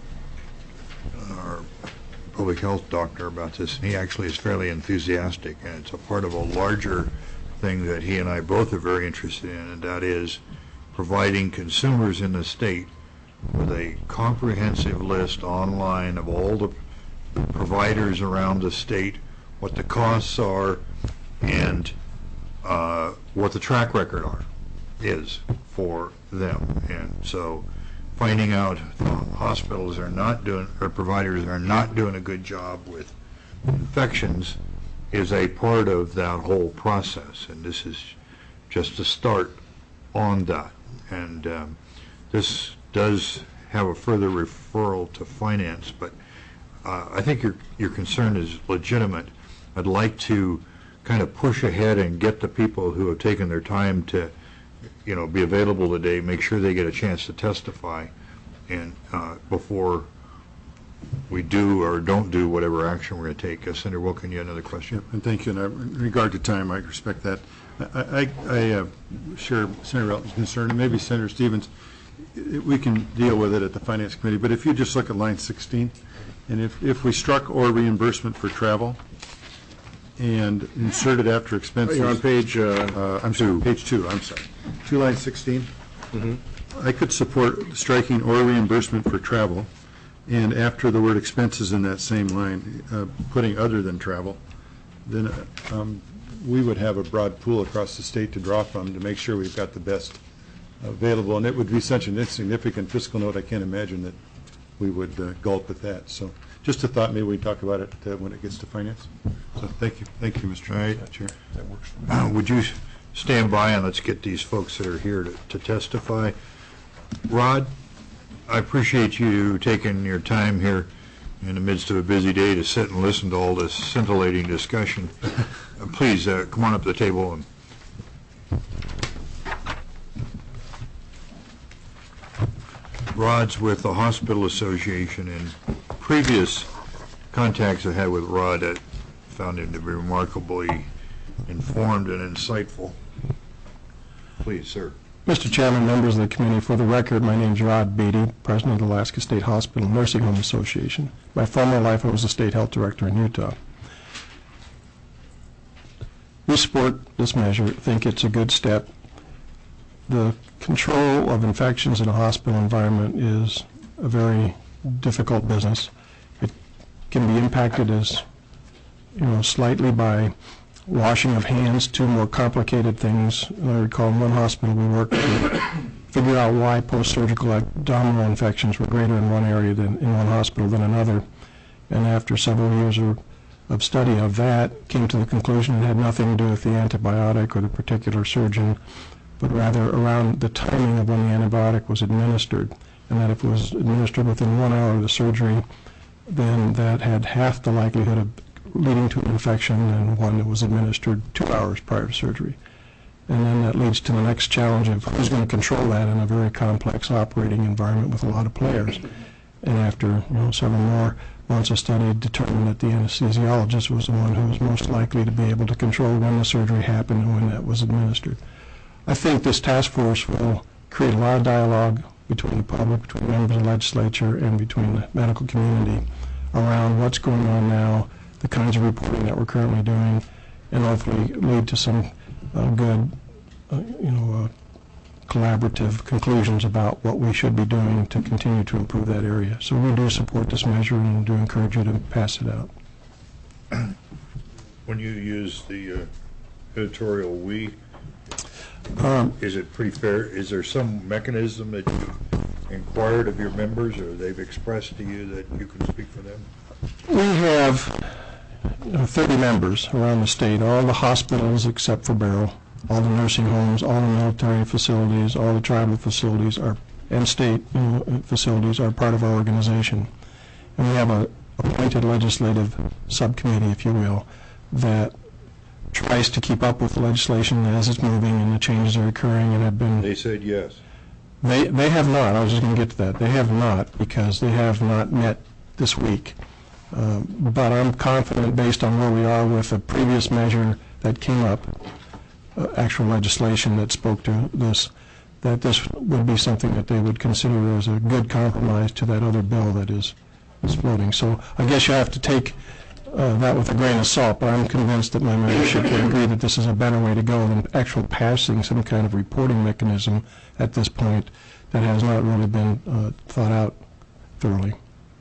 our public health doctor about this, and he actually is fairly enthusiastic, and it's a part of a larger thing that he and I both are very interested in, and that is providing consumers in the state with a comprehensive list online of all the providers around the state, what the costs are, and uh, what the track record are is for them. And so finding out hospitals are not doing, or providers are not doing a good job with infections is a part of that whole process, and this is just a start on that. And um, this does have a further referral to finance, but uh, I think your your concern is legitimate. I'd like to kind of push ahead and get the people who have taken their time to, you know, be available today, make sure they get a chance to testify, and uh, before we do or don't do whatever action we're going to take. Uh, Senator Wilken, you had another question? Yep, and thank you. And uh, in regard to time, I respect that. I, I, I uh, share Senator Elton's concern, and maybe Senator Stevens. It, we can deal with it at the Finance Committee, but if you just look at line sixteen, and if, if we struck or reimbursement for travel and inserted after expenses. You're on page uh, uh, I'm sorry, page two, I'm sorry. Two line sixteen. Mm-hmm. I could support striking or reimbursement for travel, and after the word expenses in that same line, uh, putting other than travel, then uh, um, we would have a broad pool across the state to draw from to make sure we've got the best available. And it would be such an insignificant fiscal note, I can't imagine that we would uh, gulp at that. So just a thought, maybe we talk about it uh, when it gets to finance. So thank you. Thank you, Mister Right. Chair. That works for me. Uh, would you stand by and let's get these folks that are here to, to testify. Rod, I appreciate you taking your time here in the midst of a busy day to sit and listen to all this scintillating discussion. Uh, Please, uh, come on up to the table. And Rod's with the Hospital Association, and previous contacts I had with Rod, I found him to be remarkably informed and insightful. Please, sir. Mister Chairman, members of the committee, for the record, my name is Rod Beatty, President of the Alaska State Hospital Nursing Home Association. My former life, I was the State Health Director in Utah. We support this measure, think it's a good step. The control of infections in a hospital environment is a very difficult business. It can be impacted as, you know, slightly by washing of hands to more complicated things. I recall in one hospital we worked to figure out why post-surgical abdominal infections were greater in one area than in one hospital than another. And after several years of, of study of that, came to the conclusion it had nothing to do with the antibiotic or the particular surgeon, but rather around the timing of when the antibiotic was administered. And that if it was administered within one hour of the surgery, then that had half the likelihood of leading to an infection than one that was administered two hours prior to surgery. And then that leads to the next challenge of who's going to control that in a very complex operating environment with a lot of players. And after, you know, several more months of study, determined that the anesthesiologist was the one who was most likely to be able to control when the surgery happened and when that was administered. I think this task force will create a lot of dialogue between the public, between members of the legislature, and between the medical community around what's going on now, the kinds of reporting that we're currently doing, and hopefully lead to some uh, good, uh, you know, uh, collaborative conclusions about what we should be doing to continue to improve that area. So we do support this measure and do encourage you to pass it out. When you use the uh, editorial "we," um, is it pretty fair? Is there some mechanism that you inquired of your members, or they've expressed to you that you can speak for them? We have you know, thirty members around the state, all the hospitals except for Barrow, all the nursing homes, all the military facilities, all the tribal facilities are, and state you know, facilities are part of our organization. And we have a appointed legislative subcommittee, if you will, that tries to keep up with the legislation as it's moving and the changes are occurring and have been... They said yes. They, they have not. I was just going to get to that. They have not, because they have not met this week. Uh, but I'm confident, based on where we are with a previous measure that came up, uh, actual legislation that spoke to this, that this would be something that they would consider as a good compromise to that other bill that is, is floating. So I guess you have to take uh, that with a grain of salt, but I'm convinced that my membership would agree that this is a better way to go than actual passing some kind of reporting mechanism at this point that has not really been uh, thought out thoroughly.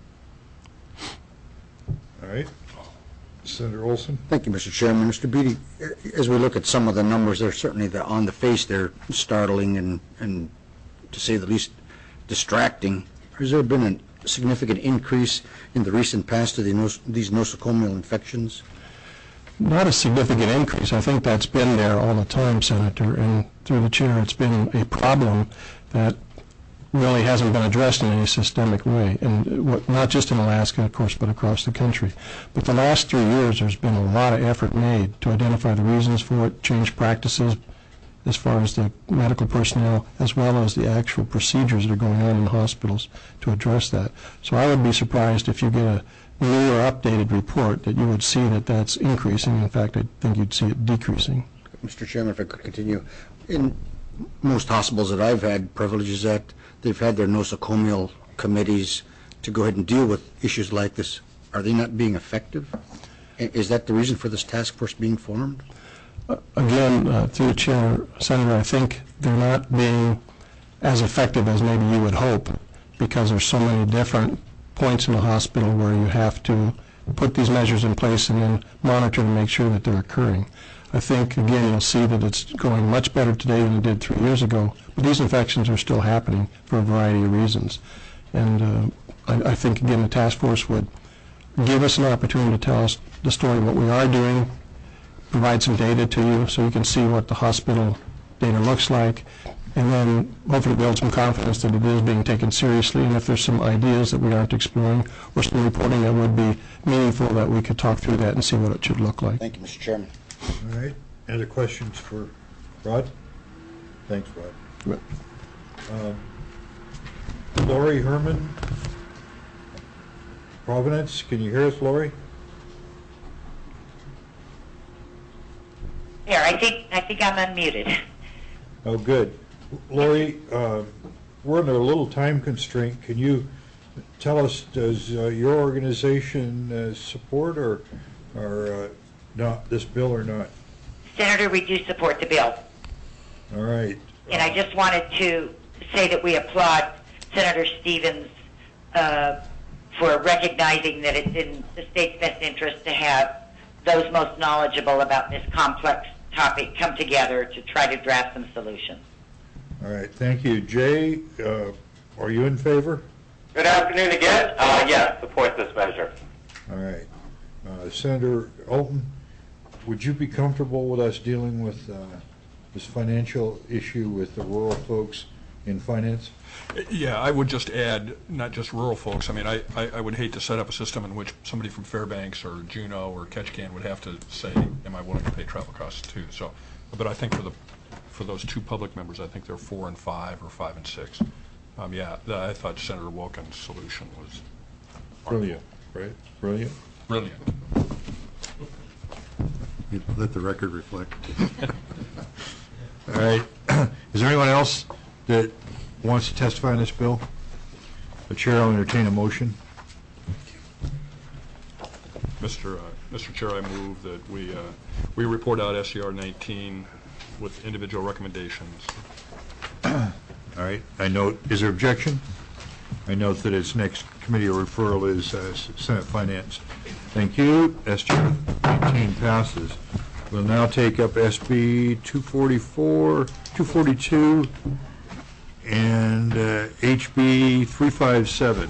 All right. Senator Olson. Thank you, Mister Chairman. Mister Beatty, as we look at some of the numbers, they're certainly the, on the face they're startling and, and, to say the least, distracting. Has there been a significant increase in the recent past of the nos these nosocomial infections? Not a significant increase. I think that's been there all the time, Senator, and through the chair it's been a problem that really hasn't been addressed in any systemic way, and what, not just in Alaska, of course, but across the country. But the last three years, there's been a lot of effort made to identify the reasons for it, change practices as far as the medical personnel, as well as the actual procedures that are going on in hospitals to address that. So I would be surprised if you get a new or updated report that you would see that that's increasing. In fact, I think you'd see it decreasing. Mister Chairman, if I could continue. In most hospitals that I've had privileges at, they've had their nosocomial committees to go ahead and deal with issues like this. Are they not being effective? Is that the reason for this task force being formed? Uh, again, uh, through the chair, Senator, I think they're not being as effective as maybe you would hope, because there's so many different points in the hospital where you have to put these measures in place and then monitor to make sure that they're occurring. I think, again, you'll see that it's going much better today than it did three years ago, but these infections are still happening for a variety of reasons. And uh, I, I think, again, the task force would give us an opportunity to tell us the story of what we are doing, provide some data to you so you can see what the hospital data looks like, and then hopefully build some confidence that it is being taken seriously, and if there's some ideas that we aren't exploring or some reporting that would be meaningful, that we could talk through that and see what it should look like. Thank you, Mister Chairman. All right. Any other questions for Rod? Thanks, Rod. Um, Lori Herman, Providence. Can you hear us, Lori? Here, I think I think I'm unmuted. Oh, good. Lori, uh, we're under a little time constraint. Can you tell us, does uh, your organization uh, support or, or uh, not this bill or not? Senator, we do support the bill. All right. And I just wanted to say that we applaud Senator Stevens uh, for recognizing that it's in the state's best interest to have those most knowledgeable about this complex topic come together to try to draft some solutions. All right. Thank you. Jay, uh, are you in favor? Good afternoon again. Uh, yes, support this measure. All right. Uh, Senator Olton, would you be comfortable with us dealing with uh, this financial issue with the rural folks in finance? Yeah, I would just add, not just rural folks. I mean, I, I, I would hate to set up a system in which somebody from Fairbanks or Juneau or Ketchikan would have to say, am I willing to pay travel costs too? So, but I think for the for those two public members, I think they're four and five or five and six. Um, yeah, the, I thought Senator Wilkins' solution was brilliant, right? Brilliant? Brilliant. You let the record reflect. All right. Is there anyone else that wants to testify on this bill? The chair will entertain a motion. Mister Uh, Mister Chair, I move that we uh, we report out S C R nineteen with individual recommendations. All right. I note, is there objection? I note that its next committee referral is uh, Senate Finance. Thank you. S C R nineteen passes. We'll now take up S B two forty-four, two forty-two, and uh, H B three fifty-seven.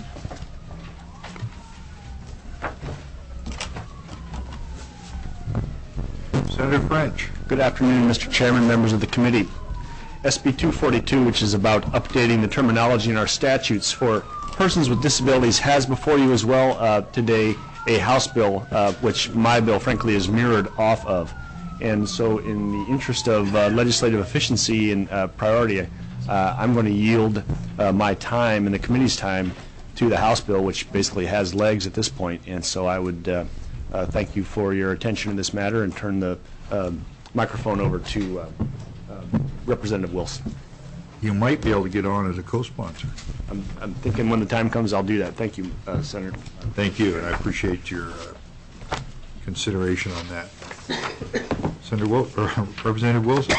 Senator French. Good afternoon, Mister Chairman, members of the committee. S B two forty-two, which is about updating the terminology in our statutes for persons with disabilities, has before you as well uh, today a House bill, uh, which my bill, frankly, is mirrored off of. And so in the interest of uh, legislative efficiency and uh, priority, uh, I'm going to yield uh, my time and the committee's time to the House bill, which basically has legs at this point. And so I would uh, uh, thank you for your attention in this matter and turn the uh, microphone over to uh, uh, Representative Wilson. You might be able to get on as a co-sponsor. I'm, I'm thinking when the time comes, I'll do that. Thank you, uh, Senator. Thank you, and I appreciate your uh, consideration on that. Senator Wil- or Representative Wilson.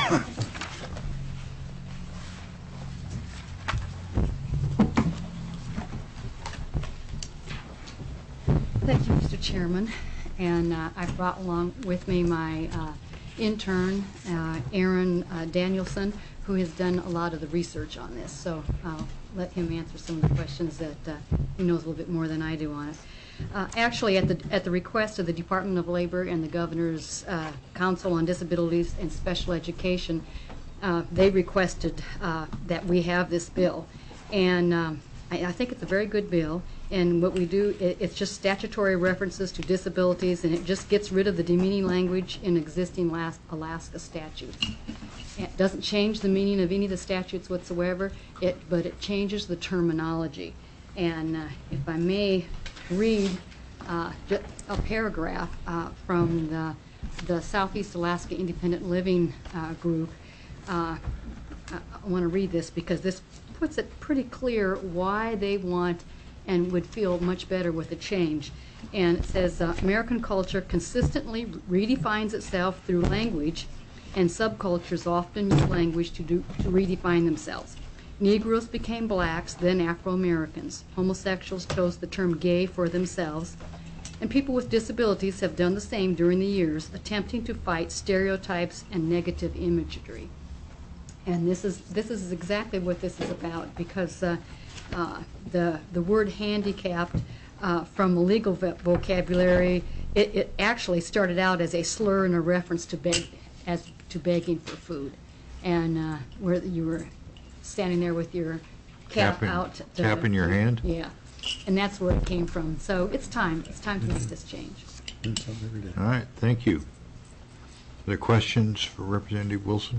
Thank you, Mister Chairman. And uh, I brought along with me my uh, intern, uh, Aaron uh, Danielson, who has done a lot of the research on this. So I'll let him answer some of the questions that uh, he knows a little bit more than I do on it. Uh, actually, at the at the request of the Department of Labor and the Governor's uh, Council on Disabilities and Special Education, uh, they requested uh, that we have this bill. And um, I, I think it's a very good bill. And what we do, it, it's just statutory references to disabilities, and it just gets rid of the demeaning language in existing last Alaska statutes. It doesn't change the meaning of any of the statutes whatsoever, it, but it changes the terminology. And uh, if I may read uh, a paragraph uh, from the, the Southeast Alaska Independent Living uh, Group, uh, I want to read this because this puts it pretty clear why they want and would feel much better with a change. And it says, uh, American culture consistently redefines itself through language, and subcultures often use language to, do, to redefine themselves. Negroes became blacks, then Afro-Americans. Homosexuals chose the term gay for themselves. And people with disabilities have done the same during the years, attempting to fight stereotypes and negative imagery. And this is, this is exactly what this is about, because uh, uh, the, the word handicapped, uh, from a legal vocabulary, it, it actually started out as a slur and a reference to beg, as to begging for food. and uh, where you were standing there with your cap Cap in- out. to- cap in your hand? Yeah, and that's where it came from. So it's time, it's time to make this change. All right, thank you. Other questions for Representative Wilson?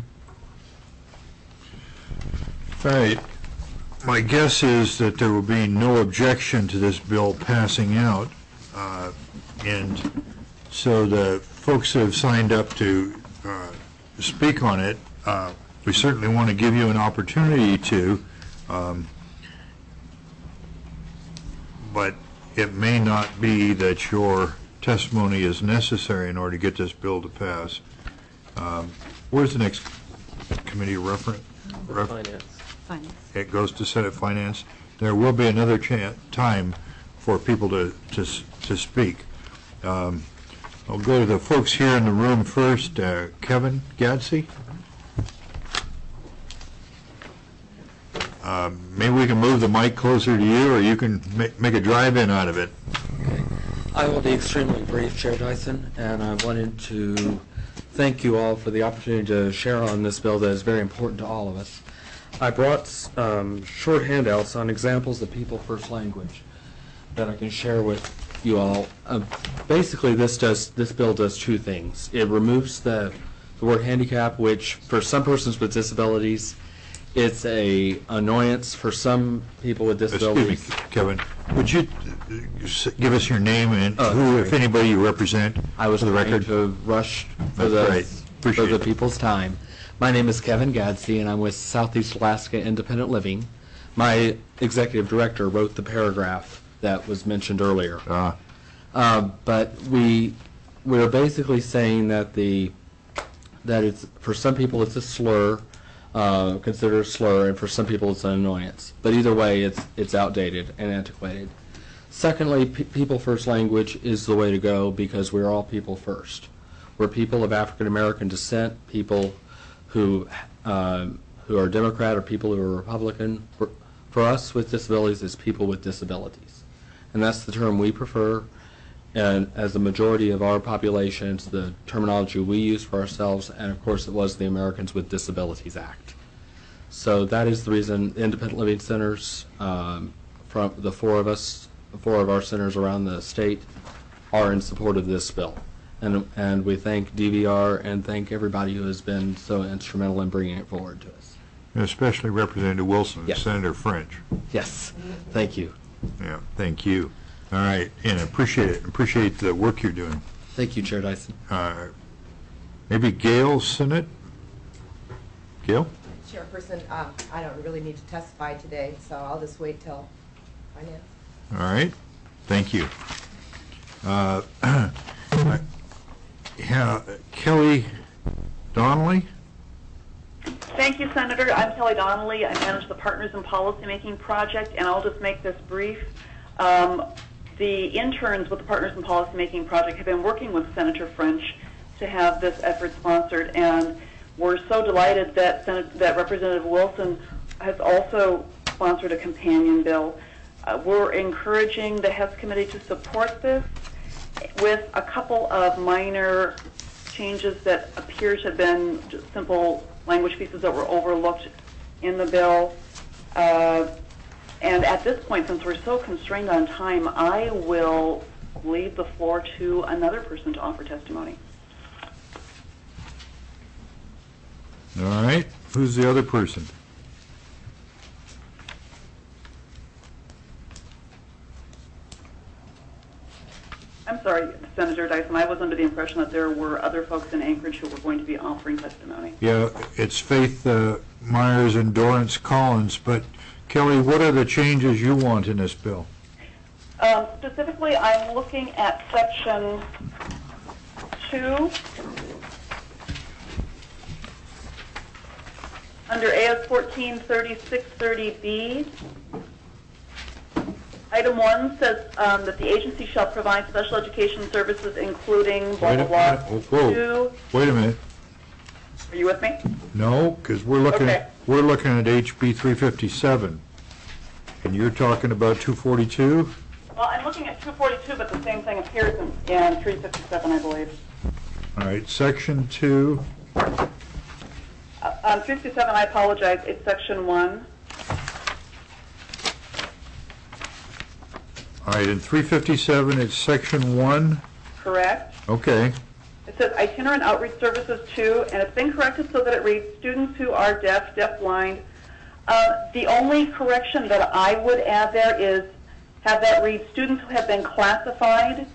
All right, my guess is that there will be no objection to this bill passing out, uh, and so the folks that have signed up to uh, speak on it, uh, we certainly want to give you an opportunity to, um, but it may not be that your testimony is necessary in order to get this bill to pass. Um, where's the next committee reference? Ref- Finance. Finance. It goes to Senate Finance. There will be another chan time for people to, to, s- to speak. Um, I'll go to the folks here in the room first. Uh, Kevin Gadsey? Um, maybe we can move the mic closer to you, or you can ma- make a drive-in out of it. I will be extremely brief, Chair Dyson, and I wanted to thank you all for the opportunity to share on this bill that is very important to all of us. I brought um, short handouts on examples of people first language that I can share with you all. Uh, basically, this does this bill does two things. It removes the, the word handicap, which for some persons with disabilities, it's a annoyance. For some people with disabilities. Excuse me, Kevin. Would you uh, s- give us your name and Oh, who, sorry. if anybody, you represent? I was for the trying record. to rush for That's the right. for Appreciate the it. people's time. My name is Kevin Gadsey, and I'm with Southeast Alaska Independent Living. My executive director wrote the paragraph that was mentioned earlier. Ah. Uh, but we we're basically saying that the that it's for some people it's a slur, uh, considered a slur, and for some people it's an annoyance. But either way, it's it's outdated and antiquated. Secondly, pe- people first language is the way to go because we're all people first. We're people of African American descent, people who uh, who are Democrat or people who are Republican. For, for us with disabilities, it's people with disabilities, and that's the term we prefer. And as the majority of our population, it's the terminology we use for ourselves, and of course it was the Americans with Disabilities Act. So that is the reason independent living centers, um, from the four of us, the four of our centers around the state, are in support of this bill. And, and we thank D V R and thank everybody who has been so instrumental in bringing it forward to us. Especially Representative Wilson and Yes. Senator French. Yes, thank you. Yeah, thank you. All right, and I appreciate it. Appreciate the work you're doing. Thank you, Chair Dyson. Uh, maybe Gail Sinnott? Gail? Chairperson, uh, I don't really need to testify today, so I'll just wait till finance. All right, thank you. Uh, yeah, Kelly Donnelly? Thank you, Senator. I'm Kelly Donnelly. I manage the Partners in Policymaking Project, and I'll just make this brief. Um, the interns with the Partners in Policymaking Project have been working with Senator French to have this effort sponsored, and we're so delighted that, Senate, that Representative Wilson has also sponsored a companion bill. Uh, we're encouraging the Hess Committee to support this with a couple of minor changes that appear to have been just simple language pieces that were overlooked in the bill. Uh, and at this point, since we're so constrained on time, I will leave the floor to another person to offer testimony. All right, who's the other person? I'm sorry, Senator Dyson, I was under the impression that there were other folks in Anchorage who were going to be offering testimony. Yeah, it's Faith uh, Myers and Dorrance Collins, but Kelly, what are the changes you want in this bill? Um, specifically, I'm looking at section two, under A S fourteen thirty-six thirty B. Item one says um, that the agency shall provide special education services, including blah Wait a blah minute. blah. Whoa, Two. wait a minute. Are you with me? No, because we're looking, Okay. we're looking at H B three fifty-seven, and you're talking about two forty-two? Well, I'm looking at two forty-two, but the same thing appears in, in three fifty-seven, I believe. All right, section two. Uh, Um, three fifty-seven, I apologize, it's section one. All right, in three fifty-seven, it's section one. Correct. Okay. It says itinerant outreach services two, and it's been corrected so that it reads students who are deaf, deafblind. Uh, the only correction that I would add there is have that read students who have been classified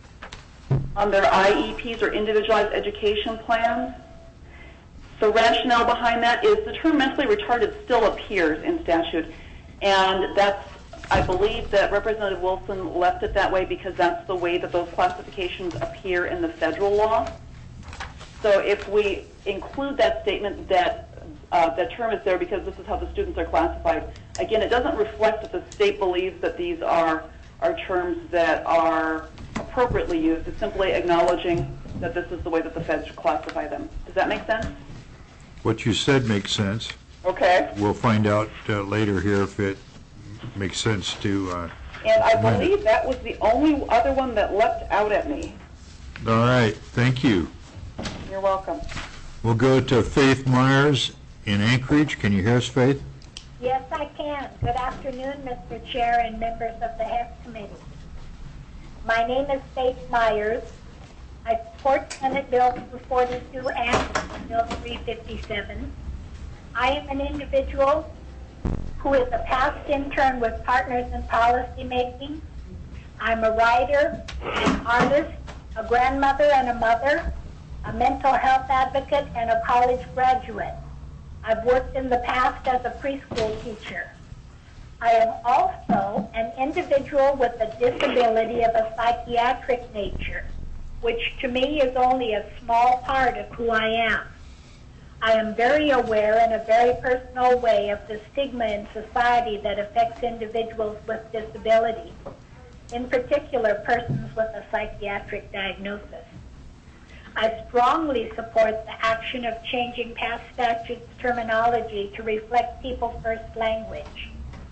on their I E Ps or individualized education plans. The rationale behind that is the term mentally retarded still appears in statute, and that's, I believe that Representative Wilson left it that way because that's the way that those classifications appear in the federal law. So if we include that statement that uh, that term is there because this is how the students are classified, again, it doesn't reflect that the state believes that these are, are terms that are appropriately used. It's simply acknowledging that this is the way that the feds classify them. Does that make sense? What you said makes sense. Okay. We'll find out uh, later here if it makes sense to... Uh, and I believe that was the only other one that leapt out at me. all right, thank you. You're welcome. We'll go to Faith Myers in Anchorage. Can you hear us, Faith? Yes, I can. Good afternoon, Mister Chair and members of the H E C Committee. My name is Faith Myers. I support Senate Bill two forty-two and Bill three fifty-seven. I am an individual who is a past intern with Partners in Policy Making. I'm a writer, an artist, a grandmother and a mother, a mental health advocate, and a college graduate. I've worked in the past as a preschool teacher. I am also an individual with a disability of a psychiatric nature, which to me is only a small part of who I am. I am very aware in a very personal way of the stigma in society that affects individuals with disability, in particular persons with a psychiatric diagnosis. I strongly support the action of changing past statutes terminology to reflect people first language.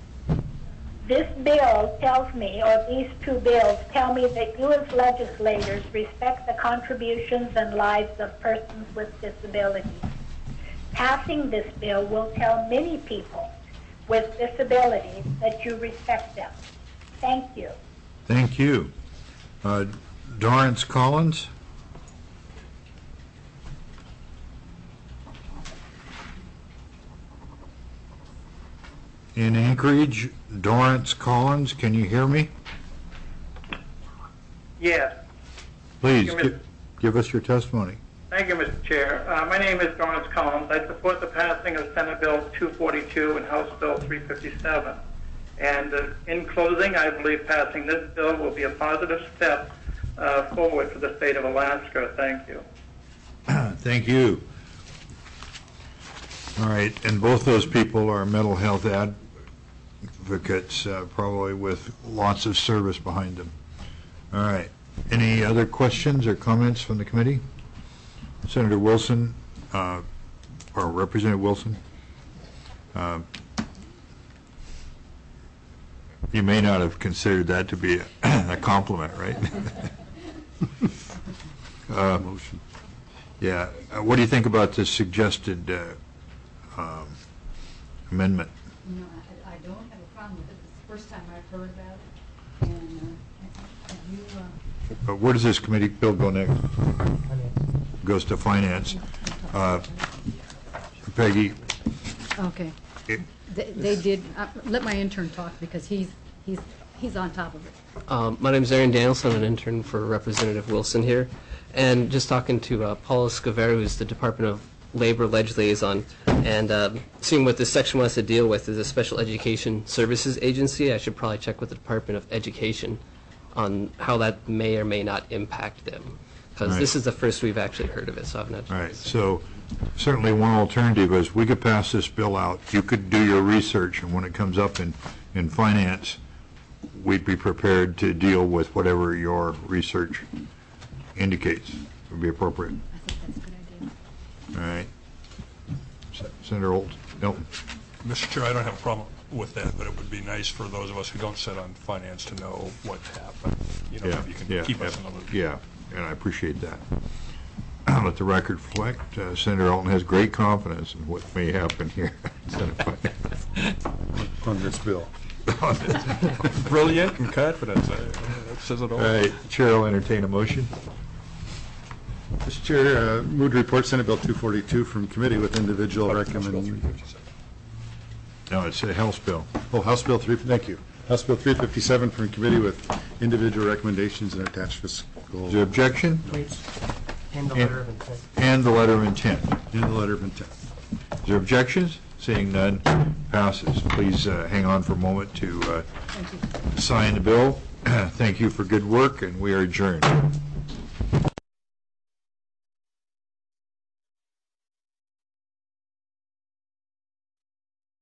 This bill tells me, or these two bills tell me that you as legislators respect the contributions and lives of persons with disabilities. Passing this bill will tell many people with disabilities that you respect them. Thank you. Thank you. Uh, Dorrance Collins? In Anchorage, Dorrance Collins, can you hear me? Yes. Please, Thank you, give, give us your testimony. Thank you, Mister Chair. Uh, my name is Dorrance Collins. I support the passing of Senate Bill two forty-two and House Bill three fifty-seven. And uh, in closing, I believe passing this bill will be a positive step uh, forward for the state of Alaska. Thank you. Thank you. All right, and both those people are mental health advocates, uh, probably with lots of service behind them. All right. Any other questions or comments from the committee? Senator Wilson, uh, or Representative Wilson? Uh, you may not have considered that to be a, a compliment, right? uh, Motion. Yeah. Uh, what do you think about the suggested uh, um, amendment? No, I, I don't have a problem with it. It's the first time I've heard about it. And uh, have you... Uh, Uh, where does this committee bill go next? Goes to finance. Uh, Peggy? Okay. It, They, they did, uh, let my intern talk because he's, he's, he's on top of it. Um, my name is Aaron Danielson. I'm an intern for Representative Wilson here. And just talking to uh, Paula Scaveri, who's the Department of Labor Ledge Liaison, and um, seeing what this section wants to deal with is a special education services agency. I should probably check with the Department of Education on how that may or may not impact them, because Right. this is the first we've actually heard of it, so I've not... All right, so certainly one alternative is we could pass this bill out. You could do your research, and when it comes up in, in finance, we'd be prepared to deal with whatever your research indicates would be appropriate. I think that's a good idea. All right. Se- Senator Holt, Milton. Mister Chair, I don't have a problem with that, but it would be nice for those of us who don't sit on finance to know what happened. You know, Yeah, maybe you can yeah, keep us yeah, in the loop. Yeah, and I appreciate that. let the record reflect, uh, Senator Alton has great confidence in what may happen here. On this bill. Brilliant and confident. Uh, That says it all. All right, Chair will entertain a motion. Mister Chair, uh, move to report Senate Bill two forty-two from committee with individual recommend. No, it's a House bill. Oh, House Bill three, thank you. House Bill three fifty-seven from committee with individual recommendations and attached fiscal. Is there objection? Please. And the letter of intent. And the letter of intent. And the letter of intent. Is there objections? Seeing none, passes. Please uh, hang on for a moment to uh, sign the bill. Thank you for good work, and we are adjourned.